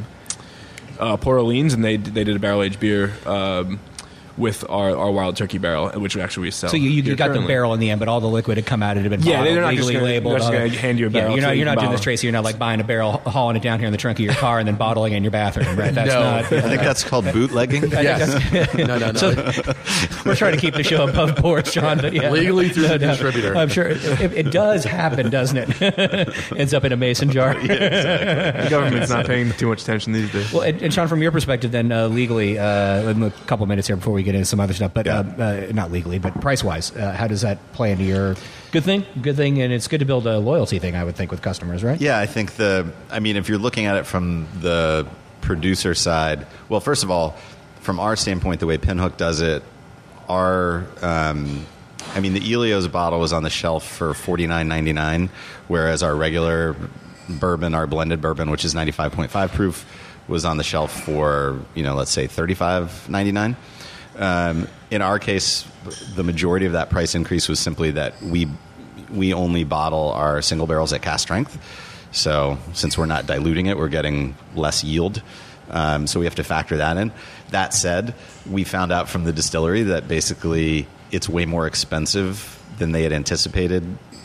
uh, Port Orleans, and they they did a barrel aged beer um, with our, our Wild Turkey barrel, which we actually sell. So you, you here got currently. the barrel in the end, but all the liquid had come out. It had been Yeah, bottled, they're not just legally gonna- labeled. they're just all gonna that. hand you a barrel Yeah, you're so not you you're can not doing bottle. this, Tracy. You're not like buying a barrel, hauling it down here in the trunk of your car, and then bottling it in your bathroom. Right? That's No. not. I think that's called bootlegging. Yes. no, no, no. So we're trying to keep the show above board, Sean. But yeah, Legally through the distributor. I'm sure it, it does happen, doesn't it? Ends up in a mason jar. The government's not paying too much attention these days. Well, and, and Sean, from your perspective, then uh, legally, uh, a couple of minutes here before we get into some other stuff, but Yeah. uh, uh, not legally, but price wise, uh, how does that play into your good thing? Good thing, and it's good to build a loyalty thing, I would think, with customers, right? Yeah, I think the. I mean, if you're looking at it from the producer side, well, first of all, from our standpoint, the way Pinhook does it, our. Um, I mean, the Elios bottle was on the shelf for forty-nine ninety-nine, whereas our regular bourbon, our blended bourbon, which is ninety-five point five proof, was on the shelf for, you know, let's say thirty-five ninety-nine. Um, in our case, the majority of that price increase was simply that we we only bottle our single barrels at cask strength. So since we're not diluting it, we're getting less yield. Um, so we have to factor that in. That said, we found out from the distillery that basically it's way more expensive than they had anticipated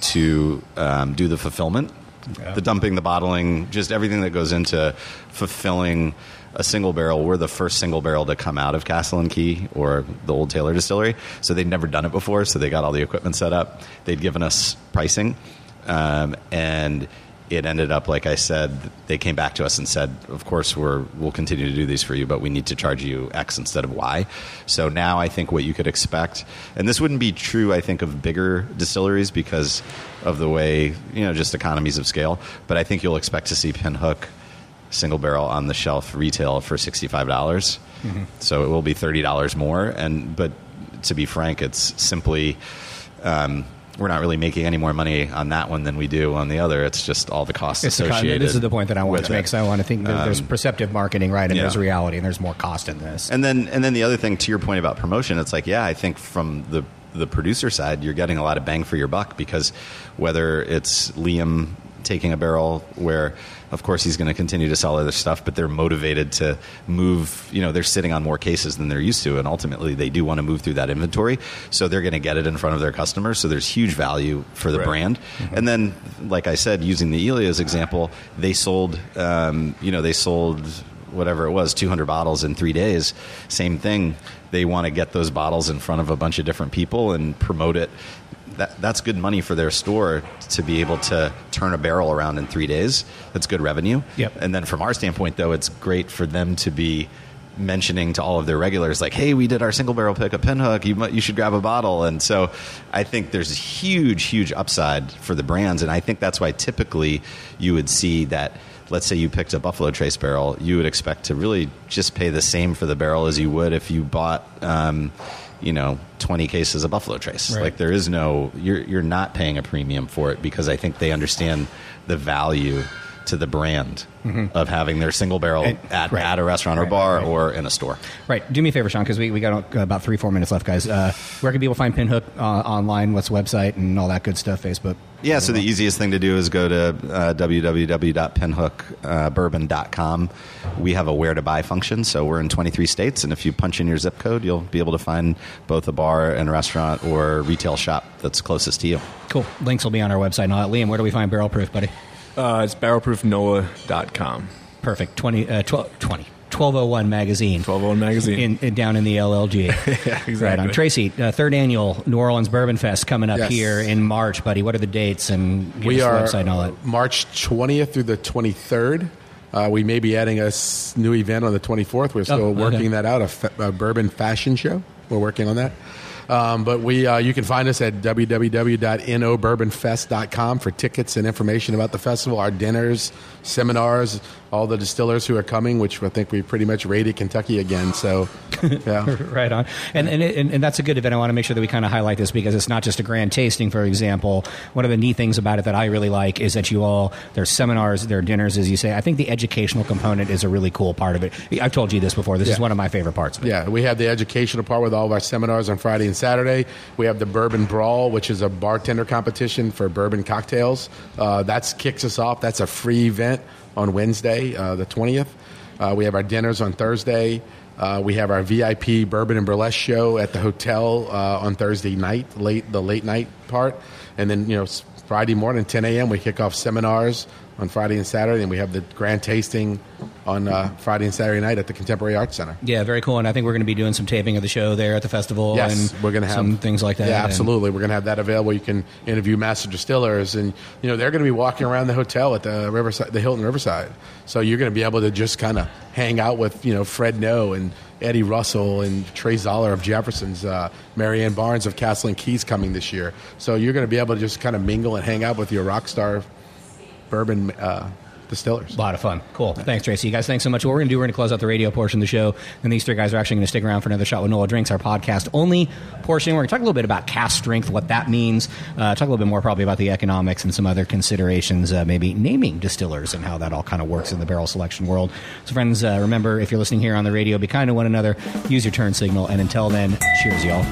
to um, do the fulfillment. Yeah. The dumping, the bottling, just everything that goes into fulfilling a single barrel. We're the first single barrel to come out of Castle and Key or the Old Taylor Distillery. So they'd never done it before, so they got all the equipment set up. They'd given us pricing, um, and it ended up, like I said, they came back to us and said, of course, we're, we'll continue to do these for you, but we need to charge you X instead of Y. So now I think what you could expect, and this wouldn't be true, I think, of bigger distilleries because of the way, you know, just economies of scale, but I think you'll expect to see Pinhook single barrel on the shelf retail for sixty-five dollars. Mm-hmm. So it will be thirty dollars more. And but to be frank, it's simply um, we're not really making any more money on that one than we do on the other. It's just all the costs It's the con- associated. this is the point that I want with to make. it. So I want to think that there's Um, perceptive marketing, right, and yeah. there's reality, and there's more cost in this. And then and then the other thing, to your point about promotion, it's like, yeah, I think from the the producer side, you're getting a lot of bang for your buck, because whether it's Liam taking a barrel where, of course, he's going to continue to sell other stuff, but they're motivated to move, you know, they're sitting on more cases than they're used to, and ultimately they do want to move through that inventory, so they're going to get it in front of their customers, so there's huge value for the Right. brand. Mm-hmm. And then, like I said, using the Elios example, they sold, um, you know, they sold whatever it was, two hundred bottles in three days. Same thing. They want to get those bottles in front of a bunch of different people and promote it. That, that's good money for their store to be able to turn a barrel around in three days. That's good revenue. Yep. And then from our standpoint, though, it's great for them to be mentioning to all of their regulars, like, hey, we did our single barrel pick at Pinhook. You, might, you should grab a bottle. And so I think there's a huge, huge upside for the brands. And I think that's why typically you would see that, let's say you picked a Buffalo Trace barrel, you would expect to really just pay the same for the barrel as you would if you bought, um, you know, twenty cases of Buffalo Trace. Right. Like, there is no, you're you're not paying a premium for it, because I think they understand the value to the brand mm-hmm. of having their single barrel And- at, right. at a restaurant or Right, bar right, right. or in a store. Right. Do me a favor, Sean, because we, we got uh, about three, four minutes left, guys. Uh, where can people find Pinhook uh, online? What's the website and all that good stuff? Facebook? Yeah, so the easiest thing to do is go to uh, w w w dot pinhook bourbon dot com. We have a where to buy function, so we're in twenty-three states, and if you punch in your zip code, you'll be able to find both a bar and restaurant or retail shop that's closest to you. Cool. Links will be on our website and all that. Liam, where do we find Barrel Proof, buddy? Uh, it's barrel proof nola dot com. Perfect. twenty, uh, twelve, twenty. twelve oh one magazine. twelve oh one magazine. In, in, down in the L L G. Yeah, exactly. Right on. Tracy, uh, third annual New Orleans Bourbon Fest coming up Yes. here in March, buddy. What are the dates? And give We us the are website and all that. March twentieth through the twenty-third. Uh, we may be adding a s- new event on the twenty-fourth. We're still Oh, okay. working that out, a, fa- a bourbon fashion show. We're working on that. Um, but we, uh, you can find us at w w w dot no bourbon fest dot com for tickets and information about the festival, our dinners, seminars, all the distillers who are coming, which I think we pretty much raided Kentucky again. So, yeah. Right on. And, and, and and that's a good event. I want to make sure that we kind of highlight this because it's not just a grand tasting, for example. One of the neat things about it that I really like is that you all, there's seminars, there are dinners, as you say. I think the educational component is a really cool part of it. I've told you this before. This Yeah. is one of my favorite parts of it. Yeah, we have the educational part with all of our seminars on Friday and Saturday. We have the Bourbon Brawl, which is a bartender competition for bourbon cocktails. Uh, that kicks us off. That's a free event on Wednesday, uh, the twentieth. Uh, we have our dinners on Thursday. Uh, we have our V I P Bourbon and Burlesque show at the hotel uh, on Thursday night, late the late night part. And then, you know, Friday morning, ten a.m., we kick off seminars on Friday and Saturday, and we have the grand tasting on uh, Friday and Saturday night at the Contemporary Arts Center. Yeah, very cool. And I think we're going to be doing some taping of the show there at the festival. Yes, and we're going to have some things like that. Yeah, And- absolutely. We're going to have that available. You can interview master distillers, and you know they're going to be walking around the hotel at the Riverside, the Hilton Riverside. So you're going to be able to just kind of hang out with you know Fred Noe and Eddie Russell and Trey Zoller of Jefferson's, uh, Marianne Barnes of Castle and Keys coming this year. So you're going to be able to just kind of mingle and hang out with your rock star bourbon uh, distillers. A lot of fun. Cool. Thanks, Tracy. You guys, thanks so much. What we're going to do, we're going to close out the radio portion of the show, and these three guys are actually going to stick around for another shot with Nola Drinks, our podcast-only portion. We're going to talk a little bit about cask strength, what that means, uh, talk a little bit more probably about the economics and some other considerations, uh, maybe naming distillers and how that all kind of works in the barrel selection world. So, friends, uh, remember, if you're listening here on the radio, be kind to one another, use your turn signal, and until then, cheers, y'all.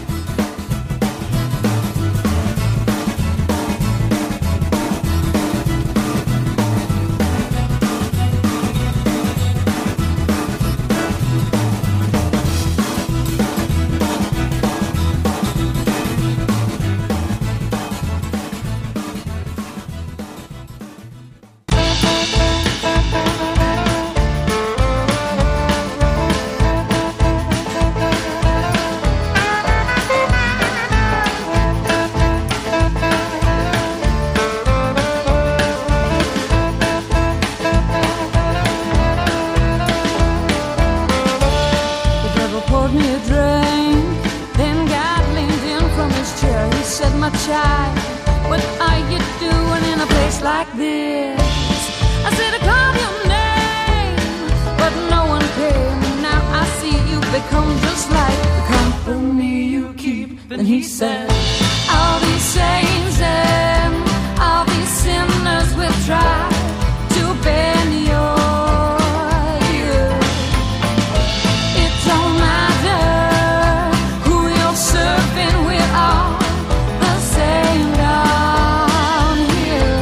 The devil poured me a drink, then got leaned in from his chair. He said, "My child, what are you doing in a place like this?" I said, "I called your name, but no one came. Now I see you become just like the company you keep." Then he said, "All these saints and all these sinners will try to bend your ear. It don't matter who you're serving, we're all the same down here."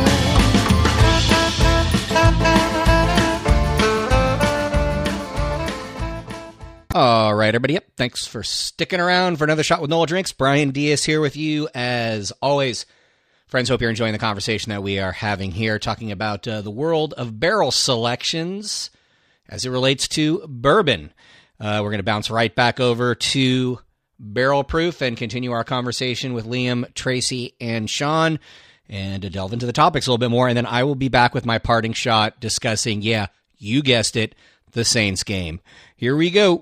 All right, everybody. Yep. Thanks for sticking around for another shot with Nola Drinks. Brian Diaz here with you as always. Friends, hope you're enjoying the conversation that we are having here, talking about uh, the world of barrel selections as it relates to bourbon. Uh, we're going to bounce right back over to Barrel Proof and continue our conversation with Liam, Tracy, and Sean, and to delve into the topics a little bit more. And then I will be back with my parting shot discussing, yeah, you guessed it, the Saints game. Here we go.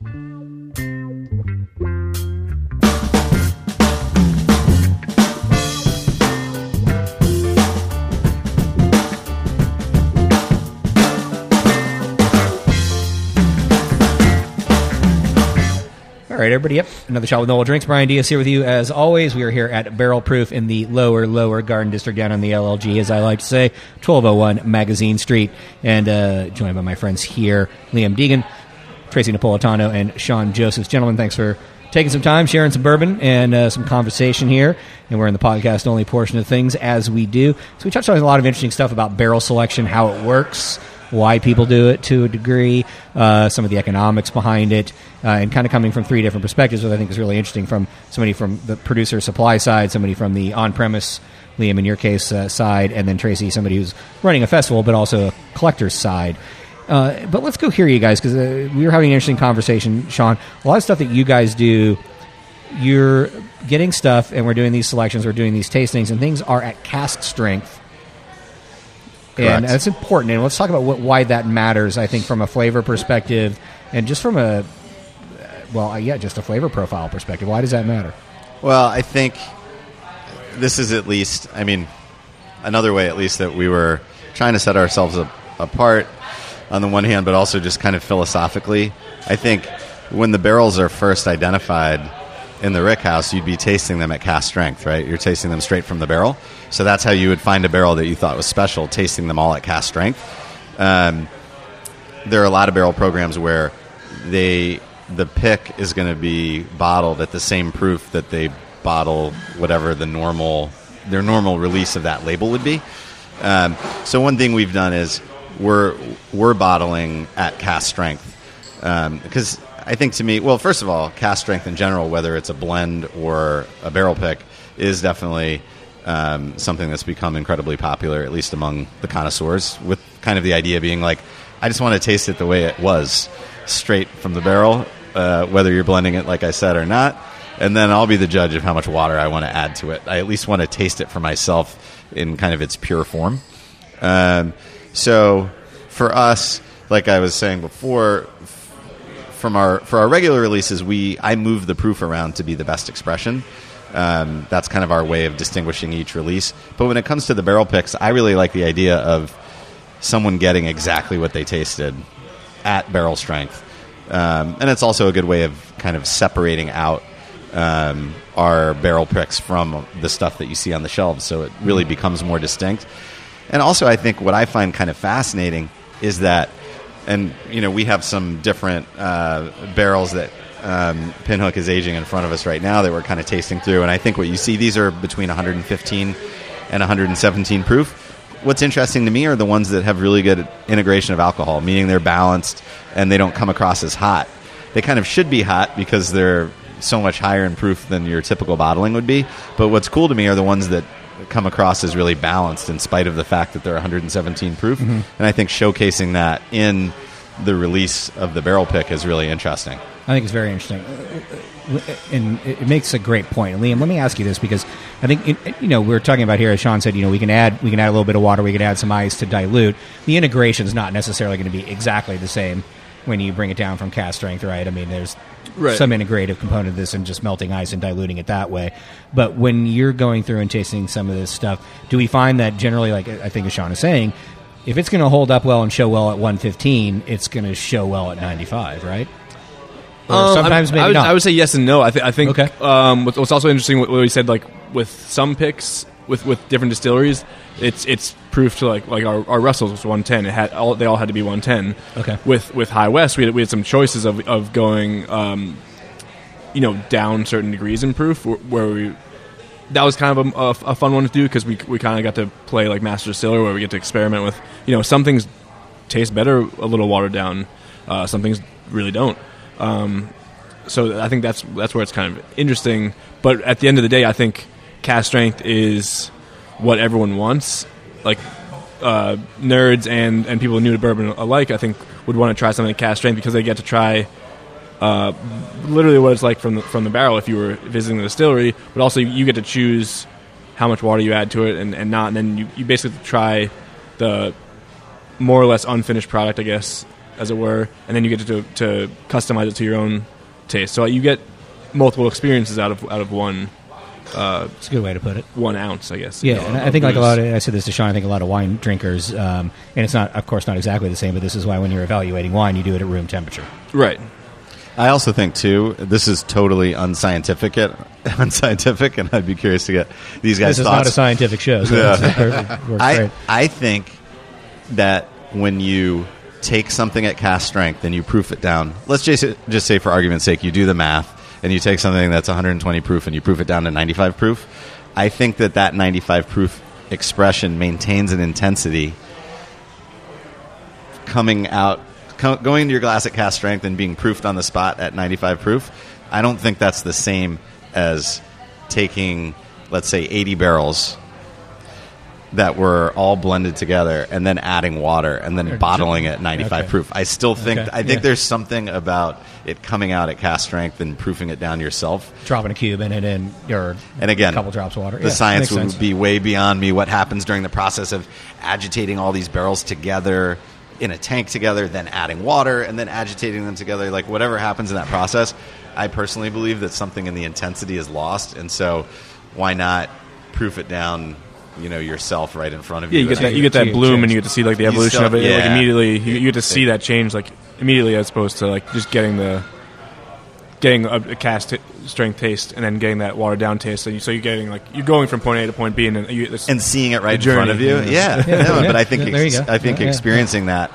All right, everybody. Yep, another shot with Nola Drinks. Brian Diaz here with you as always. We are here at Barrel Proof in the lower, lower Garden District down on the L L G, as I like to say, twelve oh one Magazine Street, and uh, joined by my friends here, Liam Deegan, Tracy Napolitano, and Sean Josephs. Gentlemen, thanks for taking some time, sharing some bourbon and uh, some conversation here. And we're in the podcast-only portion of things, as we do. So we touched on a lot of interesting stuff about barrel selection, how it works, why people do it to a degree, uh, some of the economics behind it, uh, and kind of coming from three different perspectives, which I think is really interesting, from somebody from the producer supply side, somebody from the on-premise, Liam, in your case, uh, side, and then Tracy, somebody who's running a festival, but also a collector's side. Uh, but let's go hear you guys, because uh, we were having an interesting conversation, Sean. A lot of stuff that you guys do, you're getting stuff, and we're doing these selections, we're doing these tastings, and things are at cask strength. Correct. And that's important. And let's talk about what, why that matters, I think, from a flavor perspective and just from a well, uh, yeah, just a flavor profile perspective. Why does that matter? Well, I think this is at least, I mean, another way at least that we were trying to set ourselves a, apart on the one hand, but also just kind of philosophically. I think when the barrels are first identified in the rick house, you'd be tasting them at cast strength, right? You're tasting them straight from the barrel. So that's how you would find a barrel that you thought was special, tasting them all at cast strength. Um, there are a lot of barrel programs where they the pick is going to be bottled at the same proof that they bottle whatever the normal their normal release of that label would be. Um, so one thing we've done is we're we're bottling at cast strength um, because I think to me, well, first of all, cast strength in general, whether it's a blend or a barrel pick, is definitely um, something that's become incredibly popular, at least among the connoisseurs, with kind of the idea being like, I just want to taste it the way it was, straight from the barrel, uh, whether you're blending it, like I said, or not. And then I'll be the judge of how much water I want to add to it. I at least want to taste it for myself in kind of its pure form. Um, so for us, like I was saying before, from our for our regular releases, we I move the proof around to be the best expression. Um, that's kind of our way of distinguishing each release. But when it comes to the barrel picks, I really like the idea of someone getting exactly what they tasted at barrel strength. Um, and it's also a good way of kind of separating out um, our barrel picks from the stuff that you see on the shelves, so it really becomes more distinct. And also, I think what I find kind of fascinating is that, and you know, we have some different uh, barrels that um, Pinhook is aging in front of us right now that we're kind of tasting through, and I think what you see, these are between one hundred fifteen and one hundred seventeen proof. What's interesting to me are the ones that have really good integration of alcohol, meaning they're balanced and they don't come across as hot. They kind of should be hot because they're so much higher in proof than your typical bottling would be. But what's cool to me are the ones that come across as really balanced in spite of the fact that they're one hundred seventeen proof. Mm-hmm. And I think showcasing that in the release of the barrel pick is really interesting. I think it's very interesting. And it makes a great point. Liam, let me ask you this, because I think, it, you know, we we're talking about here, as Sean said, you know, we can add we can add a little bit of water, we can add some ice to dilute. The integration is not necessarily going to be exactly the same when you bring it down from cast strength, right? I mean, there's right. some integrative component of this and just melting ice and diluting it that way. But when you're going through and tasting some of this stuff, do we find that generally, like I think as Sean is saying, if it's going to hold up well and show well at one fifteen, it's going to show well at ninety-five, right? Um, sometimes I, maybe I would, not. I would say yes and no. I, th- I think okay. um, what's, what's also interesting, what, what we said, like with some picks, with, with different distilleries, it's it's proof to like like our, our Russell's was one ten. It had all they all had to be one ten. Okay. With with High West, we had, we had some choices of of going, um, you know, down certain degrees in proof, where, where we that was kind of a, a, a fun one to do because we we kind of got to play like master distiller, where we get to experiment with, you know, some things taste better a little watered down, uh, some things really don't. Um, so I think that's that's where it's kind of interesting. But at the end of the day, I think cast strength is what everyone wants. Like uh, nerds and, and people new to bourbon alike, I think, would want to try something at cast strength because they get to try uh, literally what it's like from the, from the barrel if you were visiting the distillery. But also you get to choose how much water you add to it and, and not. And then you, you basically try the more or less unfinished product, I guess, as it were, and then you get to to customize it to your own taste. So you get multiple experiences out of out of one. Uh, It's a good way to put it. One ounce, I guess. Yeah, you know, and of, I think of like a lot of, I said this to Sean, I think a lot of wine drinkers, um, and it's not, of course, not exactly the same, but this is why when you're evaluating wine, you do it at room temperature. Right. I also think, too, this is totally unscientific, unscientific, and I'd be curious to get these guys' This thoughts. is not a scientific show, so Yeah. it's perfect. Works I, great. I think that when you take something at cast strength and you proof it down, let's just, just say for argument's sake, you do the math, and you take something that's one hundred twenty proof and you proof it down to ninety-five proof, I think that that ninety-five proof expression maintains an intensity coming out, co- going into your glass at cast strength and being proofed on the spot at ninety-five proof. I don't think that's the same as taking, let's say, eighty barrels that were all blended together and then adding water and then bottling it at ninety-five okay. proof. I still think, Okay. I think Yeah. there's something about it coming out at cast strength and proofing it down yourself. Dropping a cube in it and or And again, a couple drops of water. the Yeah, science makes would sense. be way beyond me. What happens during the process of agitating all these barrels together, in a tank together, then adding water, and then agitating them together. Like whatever happens in that process, I personally believe that something in the intensity is lost, and so why not proof it down, you know, yourself right in front of Yeah, you? you get that you get that bloom, and you get to see like the You evolution still- of it like yeah. immediately. You, you get to see that change like immediately, as opposed to like just getting the getting a, a cast t- strength taste and then getting that watered down taste. So, you, so you're getting like you're going from point A to point B, and then you, this, and seeing it right in journey. front of you. Yeah, Yeah. No, Yeah. but I think Yeah, there you ex- go. I think Yeah, yeah. experiencing that,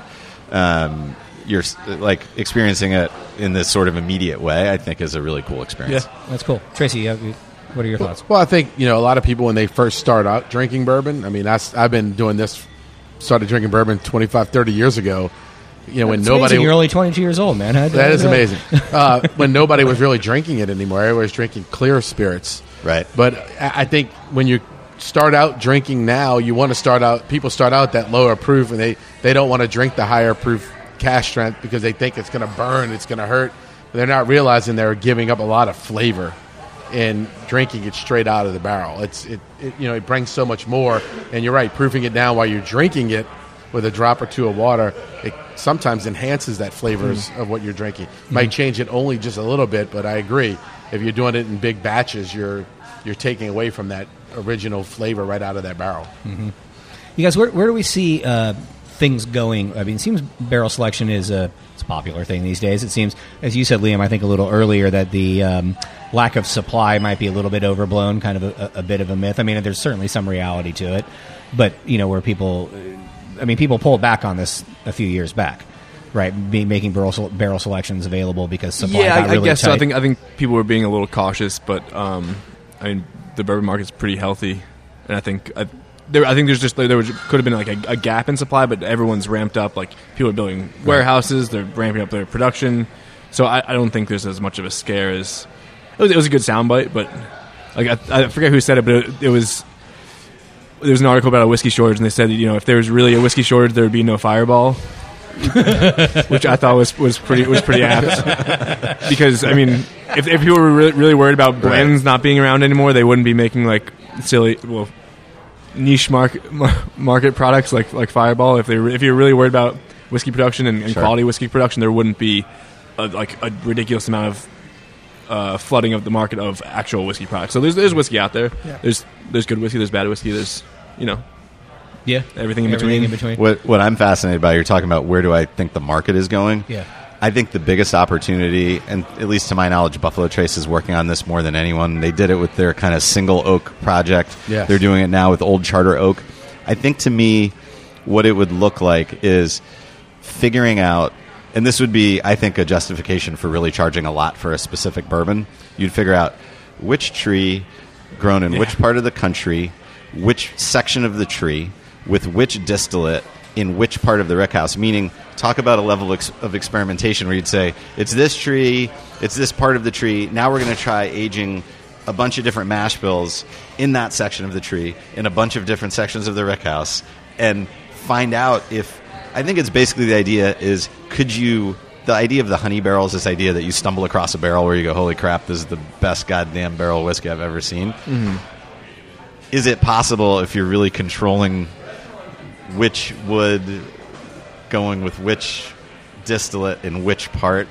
um, you're s- like experiencing it in this sort of immediate way. I think is a really cool experience. That's cool. Tracy, you have, you- what are your thoughts? Well, I think, you know, a lot of people when they first start out drinking bourbon, I mean, that's, I've been doing this, started drinking bourbon twenty-five, thirty years ago. You know, when It's nobody amazing you're only twenty-two years old, man. How'd you- that is how'd you- amazing. uh, when nobody was really drinking it anymore, everybody was drinking clear spirits. Right. But I I think when you start out drinking now, you want to start out. People start out that lower proof, and they they don't want to drink the higher proof cask strength because they think it's going to burn, it's going to hurt. But they're not realizing they're giving up a lot of flavor in drinking it straight out of the barrel. It's it, it you know it brings so much more. And you're right, proofing it down while you're drinking it with a drop or two of water, it sometimes enhances that flavors Mm. of what you're drinking. Might change it only just a little bit, but I agree. If you're doing it in big batches, you're you're taking away from that original flavor right out of that barrel. Mm-hmm. You guys, where, where do we see uh, things going? I mean, it seems barrel selection is a, it's a popular thing these days. It seems, as you said, Liam, I think a little earlier, that the um, lack of supply might be a little bit overblown, kind of a, a bit of a myth. I mean, there's certainly some reality to it, but, you know, where people, I mean, people pulled back on this a few years back, right? Be, making barrel, se- barrel selections available because supply yeah, got I, really I guess tight. so. I think I think people were being a little cautious, but um, I mean, the bourbon market's pretty healthy, and I think I, there. I think there's just there was, could have been like a, a gap in supply, but everyone's ramped up. Like people are building warehouses, they're ramping up their production. So I, I don't think there's as much of a scare as it was. It was a good soundbite, but like I, I forget who said it, but it, it was. There was an article about a whiskey shortage, and they said, you know, if there was really a whiskey shortage, there would be no Fireball, which I thought was, was pretty was pretty apt. Because I mean, if, if people were really, really worried about brands not being around anymore, they wouldn't be making like silly, well, niche market market products like like Fireball. If they were, if you're really worried about whiskey production and, and Sure. quality whiskey production, there wouldn't be a, like a ridiculous amount of uh, flooding of the market of actual whiskey products. So there's there's whiskey out there. Yeah. There's there's good whiskey. There's bad whiskey. There's you know. Yeah, everything in Everything between. in between. What what I'm fascinated by, you're talking about where do I think the market is going? Yeah. I think the biggest opportunity, and at least to my knowledge, Buffalo Trace is working on this more than anyone. They did it with their kind of single oak project. Yes. They're doing it now with Old Charter Oak. I think to me, what it would look like is figuring out, and this would be, I think, a justification for really charging a lot for a specific bourbon. You'd figure out which tree grown in Yeah. which part of the country, which section of the tree, with which distillate in which part of the rickhouse, meaning talk about a level of, ex- of experimentation where you'd say, it's this tree, it's this part of the tree, now we're going to try aging a bunch of different mash bills in that section of the tree, in a bunch of different sections of the rickhouse, and find out if, I think it's basically the idea is, could you, the idea of the honey barrel is this idea that you stumble across a barrel where you go, holy crap, this is the best goddamn barrel of whiskey I've ever seen. Mm-hmm. Is it possible if you're really controlling which wood going with which distillate in which part?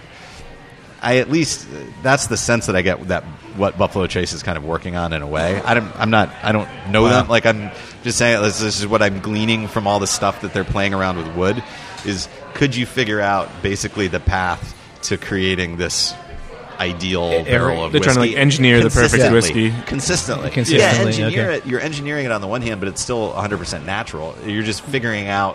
I at least that's the sense that I get that what Buffalo Trace is kind of working on in a way. I don't, I'm not. I don't know Wow. them. Like I'm just saying this, this is what I'm gleaning from all the stuff that they're playing around with wood. Is could you figure out basically the path to creating this ideal Every- barrel of they're whiskey? trying to, like, engineer the perfect consistently. whiskey. Consistently. Consistently, Yeah, engineer okay. it. You're engineering it on the one hand, but it's still one hundred percent natural. You're just figuring out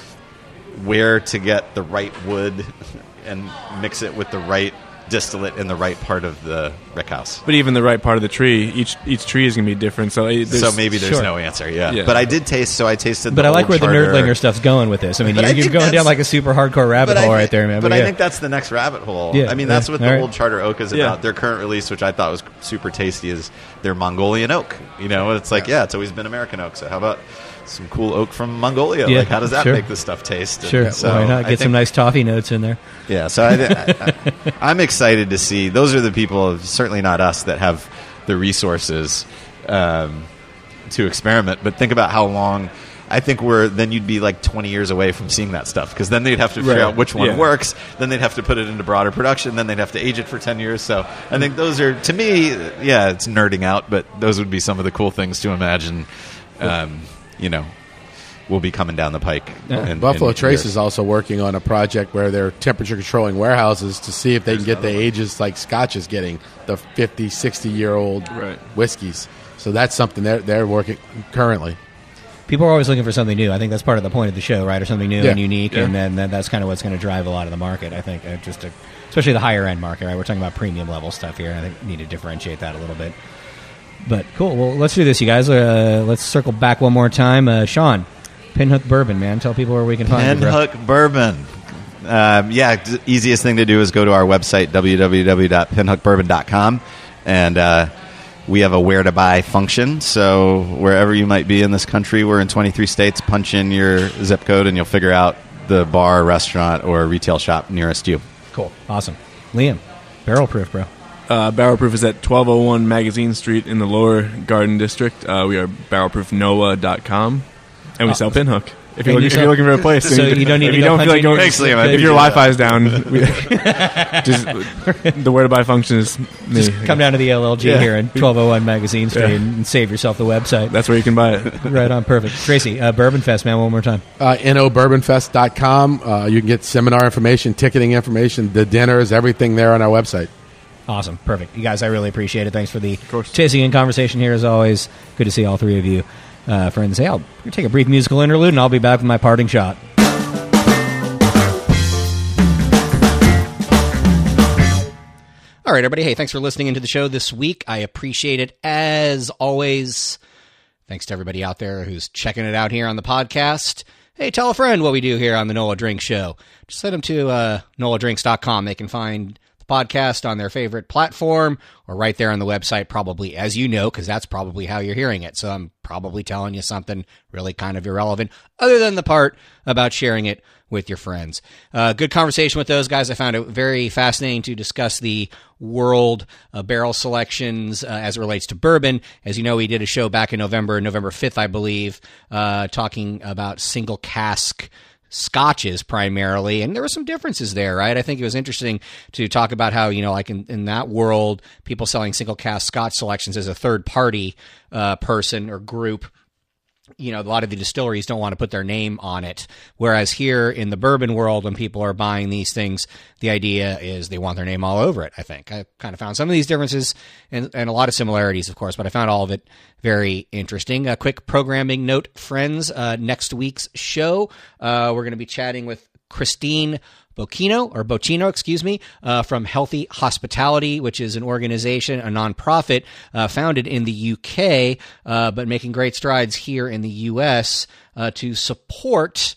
where to get the right wood and mix it with the right distillate in the right part of the rickhouse. But even the right part of the tree, each each tree is going to be different. So, it- there's- So maybe there's Sure. no answer. Yeah. Yeah. But I did taste. So I tasted. But the I like Old where the Charter- nerdlinger stuff's going with this. I mean, But you're, I you're think going down that's- like a super hardcore rabbit But I hole think- right there, man. But, But, I yeah. think that's the next rabbit hole. Yeah, I mean, yeah. that's what All the right. Old Charter Oak is Yeah. about. Their current release, which I thought was super tasty, is their Mongolian oak. You know, it's like, yeah, it's always been American oak. So how about some cool oak from Mongolia? Yeah, Like, how does that sure. make this stuff taste? And Sure, So why not I get some think- nice toffee notes in there? Yeah, so I, I, I'm excited to see. Those are the people, certainly not us, that have the resources um, to experiment. But think about how long I think we're then you'd be like twenty years away from seeing that stuff because then they'd have to figure Right. out which one Yeah. works. Then they'd have to put it into broader production. Then they'd have to age it for ten years. So I think those are, to me, yeah, it's nerding out, but those would be some of the cool things to imagine. Um, you know, will be coming down the pike. in- Buffalo in Trace years. is also working on a project where they're temperature controlling warehouses to see if they can get the ages like Scotch is getting, the fifty, sixty year old Right. whiskeys. So that's something they're they're working currently. People are always looking for something new. I think that's part of the point of the show, right? Or something new Yeah. and unique, Yeah. and then then that's kind of what's going to drive a lot of the market. I think, uh, just to, especially the higher end market. Right? We're talking about premium level stuff here. I think we need to differentiate that a little bit. But cool. Well, let's do this, you guys. Uh, let's circle back one more time. Uh, Sean, Pinhook Bourbon, man. Tell people where we can find you. bro. Pinhook Bourbon. Um, yeah, d- easiest thing to do is go to our website, w w w dot pinhook bourbon dot com, and uh, we have a where to buy function. So wherever you might be in this country, we're in twenty-three states. Punch in your zip code, and you'll figure out the bar, restaurant, or retail shop nearest you. Cool. Awesome. Liam, barrel proof, bro. Uh, Barrel Proof is at twelve oh one Magazine Street in the Lower Garden District. Uh, we are barrel proof noah dot com, and we sell Pinhook. If you're, And looking, you if sell- you're looking for a place, So and you don't need if to you go don't feel like punching going, Thanks, Liam. I if appreciate your that. Wi-Fi's down, we, just the where to buy function is me. Just come down to the L L G Yeah. here in twelve oh one Magazine Street Yeah. and save yourself the website. That's where you can buy it. Right on. Perfect. Tracy, uh, Bourbon Fest, man, one more time. Uh, N O bourbon fest dot com. Uh, you can get seminar information, ticketing information, the dinners, everything there on our website. Awesome. Perfect. You guys, I really appreciate it. Thanks for the course. tasting and conversation here, as always. Good to see all three of you. Uh, friends, hey, I'll take a brief musical interlude, and I'll be back with my parting shot. All right, everybody. Hey, thanks for listening into the show this week. I appreciate it as always. Thanks to everybody out there who's checking it out here on the podcast. Hey, tell a friend what we do here on the Nola Drink Show. Just send them to uh, nola drinks dot com. They can find the podcast on their favorite platform or right there on the website, probably, as you know, because that's probably how you're hearing it. So I'm probably telling you something really kind of irrelevant other than the part about sharing it with your friends. Uh, good conversation with those guys. I found it very fascinating to discuss the world uh, barrel selections uh, as it relates to bourbon. As you know, we did a show back in November, November fifth, I believe, uh, talking about single cask scotches primarily, and there were some differences there, right? I think it was interesting to talk about how, you know, like in, in that world, people selling single cask scotch selections as a third party uh, person or group, you know, a lot of the distilleries don't want to put their name on it. Whereas here in the bourbon world, when people are buying these things, the idea is they want their name all over it, I think. I kind of found some of these differences and, and a lot of similarities, of course, but I found all of it very interesting. A quick programming note, friends, uh, next week's show, uh, we're going to be chatting with Christine Bocchino, or Bocchino, excuse me, uh, from Healthy Hospitality, which is an organization, a nonprofit, uh, founded in the U K, uh, but making great strides here in the U S uh, to support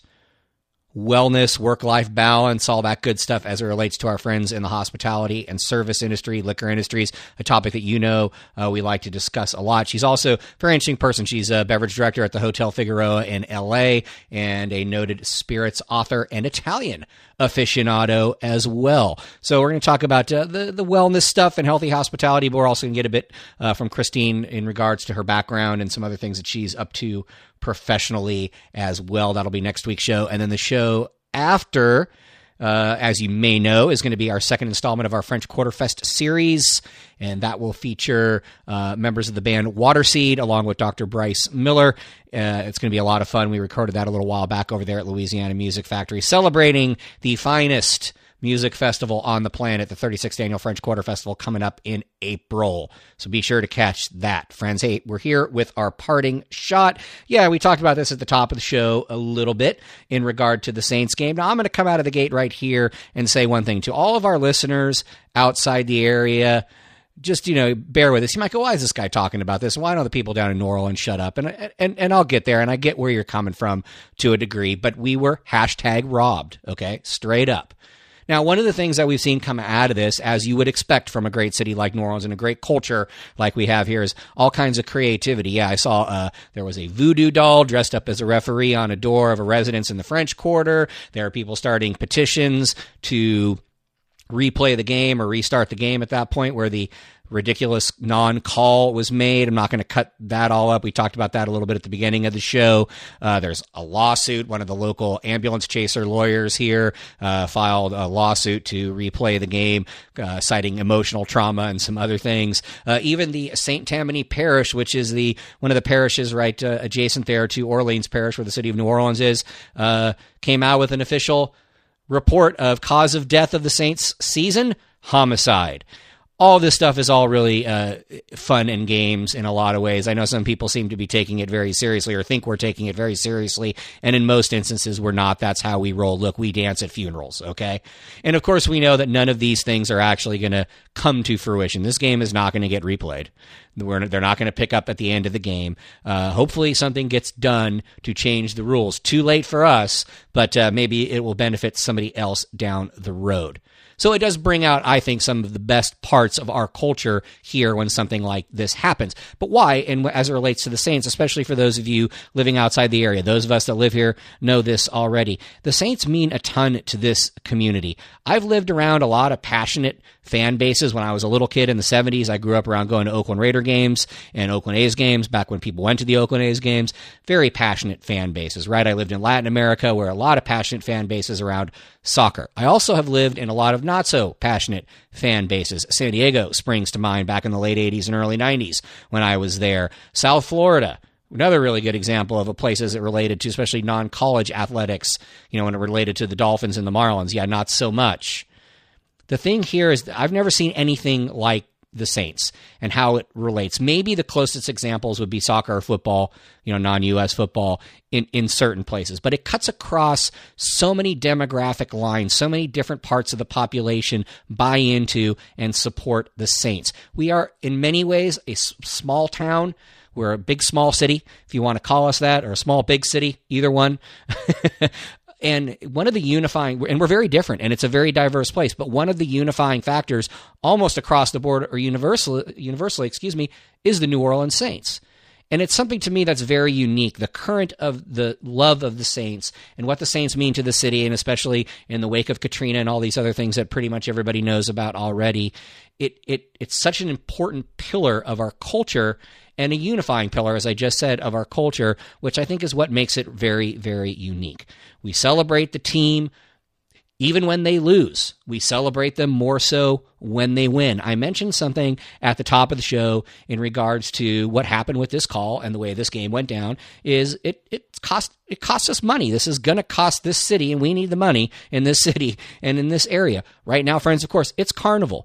wellness, work-life balance, all that good stuff as it relates to our friends in the hospitality and service industry, liquor industries, a topic that you know uh, we like to discuss a lot. She's also a very interesting person. She's a beverage director at the Hotel Figueroa in L A and a noted spirits author and Italian aficionado as well. So we're going to talk about uh, the, the wellness stuff and healthy hospitality, but we're also going to get a bit uh, from Christine in regards to her background and some other things that she's up to professionally as well. That'll be next week's show. And then the show after, uh, as you may know, is going to be our second installment of our French Quarterfest series. And that will feature uh, members of the band Waterseed along with Doctor Bryce Miller. Uh, it's going to be a lot of fun. We recorded that a little while back over there at Louisiana Music Factory, celebrating the finest music festival on the planet, the thirty-sixth Annual French Quarter Festival, coming up in April. So be sure to catch that, friends. Hey, we're here with our parting shot. Yeah, we talked about this at the top of the show a little bit in regard to the Saints game. Now, I'm going to come out of the gate right here and say one thing to all of our listeners outside the area. Just, you know, bear with us. You might go, why is this guy talking about this? Why don't the people down in New Orleans shut up? And, and, and I'll get there, and I get where you're coming from to a degree, but we were hashtag robbed, okay? Straight up. Now, one of the things that we've seen come out of this, as you would expect from a great city like New Orleans and a great culture like we have here, is all kinds of creativity. Yeah, I saw uh, there was a voodoo doll dressed up as a referee on a door of a residence in the French Quarter. There are people starting petitions to replay the game or restart the game at that point, where the ridiculous non-call was made. I'm not going to cut that all up. We talked about that a little bit at the beginning of the show. Uh, there's a lawsuit. One of the local ambulance chaser lawyers here uh, filed a lawsuit to replay the game, uh, citing emotional trauma and some other things. Uh, even the Saint Tammany Parish, which is the one of the parishes right uh, adjacent there to Orleans Parish, where the city of New Orleans is, uh, came out with an official report of cause of death of the Saints season, homicide. All this stuff is all really uh, fun and games in a lot of ways. I know some people seem to be taking it very seriously or think we're taking it very seriously, and in most instances we're not. That's how we roll. Look, we dance at funerals, okay? And of course we know that none of these things are actually going to come to fruition. This game is not going to get replayed. We're, they're not going to pick up at the end of the game. Uh, hopefully something gets done to change the rules. Too late for us, but uh, maybe it will benefit somebody else down the road. So it does bring out, I think, some of the best parts of our culture here when something like this happens. But why? And as it relates to the Saints, especially for those of you living outside the area, those of us that live here know this already. The Saints mean a ton to this community. I've lived around a lot of passionate fan bases. When I was a little kid in the seventies, I grew up around going to Oakland Raider games and Oakland A's games back when people went to the Oakland A's games. Very passionate fan bases, right? I lived in Latin America where a lot of passionate fan bases around soccer. I also have lived in a lot of not so passionate fan bases. San Diego springs to mind back in the late eighties and early nineties when I was there. South Florida, another really good example of a place as it related to especially non-college athletics, you know, when it related to the Dolphins and the Marlins. Yeah, not so much. The thing here is that I've never seen anything like the Saints and how it relates. Maybe the closest examples would be soccer or football, you know, non-U S football in, in certain places. But it cuts across so many demographic lines, so many different parts of the population buy into and support the Saints. We are, in many ways, a s- small town. We're a big, small city, if you want to call us that, or a small, big city, either one. And one of the unifying, and we're very different, and it's a very diverse place, but one of the unifying factors almost across the board or universally, universally, excuse me, is the New Orleans Saints. And it's something to me that's very unique, the current of the love of the Saints and what the Saints mean to the city, and especially in the wake of Katrina and all these other things that pretty much everybody knows about already. It it It's such an important pillar of our culture and a unifying pillar, as I just said, of our culture, which I think is what makes it very, very unique. We celebrate the team even when they lose. We celebrate them more so when they win. I mentioned something at the top of the show in regards to what happened with this call and the way this game went down. Is it it cost it costs us money. This is going to cost this city, and we need the money in this city and in this area. Right now, friends, of course, it's Carnival.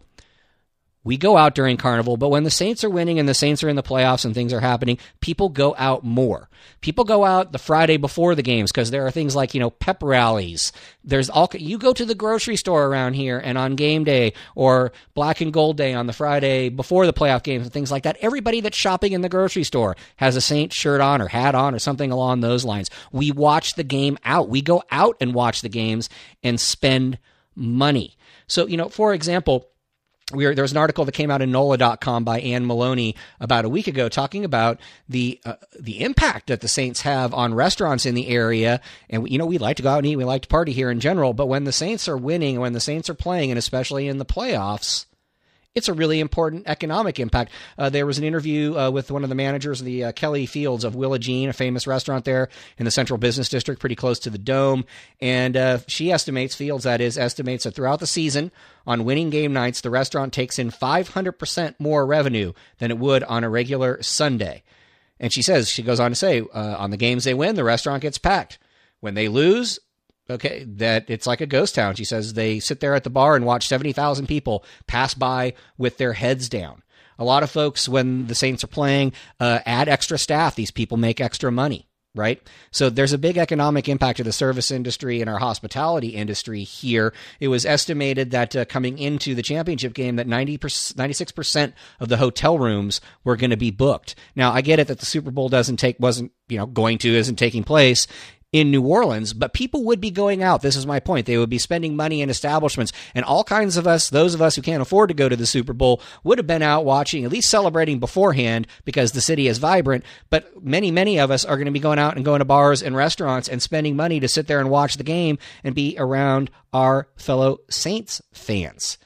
We go out during Carnival, but when the Saints are winning and the Saints are in the playoffs and things are happening, people go out more. People go out the Friday before the games because there are things like, you know, pep rallies. There's all you go to the grocery store around here, and on game day or Black and Gold Day on the Friday before the playoff games and things like that, everybody that's shopping in the grocery store has a Saints shirt on or hat on or something along those lines. We watch the game out. We go out and watch the games and spend money. So, you know, for example, We are, there was an article that came out in N O L A dot com by Ann Maloney about a week ago talking about the uh, the impact that the Saints have on restaurants in the area. And, you know, we like to go out and eat. We like to party here in general. But when the Saints are winning, when the Saints are playing, and especially in the playoffs, it's a really important economic impact. Uh, there was an interview uh, with one of the managers of the uh, Kelly Fields of Willa Jean, a famous restaurant there in the Central Business District, pretty close to the Dome. And uh, she estimates, Fields that is, estimates that throughout the season, on winning game nights, the restaurant takes in five hundred percent more revenue than it would on a regular Sunday. And she says, she goes on to say, uh, on the games they win, the restaurant gets packed. When they lose, okay, that it's like a ghost town. She says they sit there at the bar and watch seventy thousand people pass by with their heads down. A lot of folks, when the Saints are playing, uh, add extra staff. These people make extra money, right? So there's a big economic impact to the service industry and our hospitality industry here. It was estimated that uh, coming into the championship game that ninety percent, ninety-six percent of the hotel rooms were going to be booked. Now, I get it that the Super Bowl doesn't take, wasn't, you know, going to, isn't taking place in New Orleans, but people would be going out. This is my point. They would be spending money in establishments, and all kinds of us, those of us who can't afford to go to the Super Bowl, would have been out watching, at least celebrating beforehand because the city is vibrant. But many, many of us are going to be going out and going to bars and restaurants and spending money to sit there and watch the game and be around our fellow Saints fans.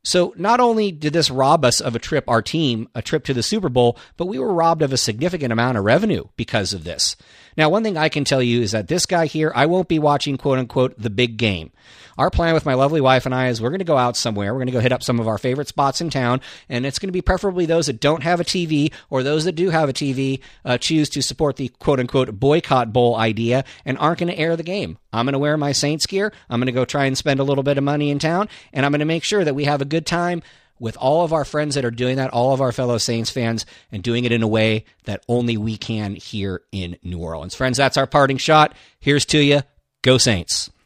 So not only did this rob us of a trip, our team, a trip to the Super Bowl, but we were robbed of a significant amount of revenue because of this. Now, one thing I can tell you is that this guy here, I won't be watching, quote unquote, the big game. Our plan with my lovely wife and I is we're going to go out somewhere. We're going to go hit up some of our favorite spots in town, and it's going to be preferably those that don't have a T V, or those that do have a T V uh, choose to support the quote-unquote boycott bowl idea and aren't going to air the game. I'm going to wear my Saints gear. I'm going to go try and spend a little bit of money in town, and I'm going to make sure that we have a good time with all of our friends that are doing that, all of our fellow Saints fans, and doing it in a way that only we can here in New Orleans. Friends, that's our parting shot. Here's to you. Go Saints.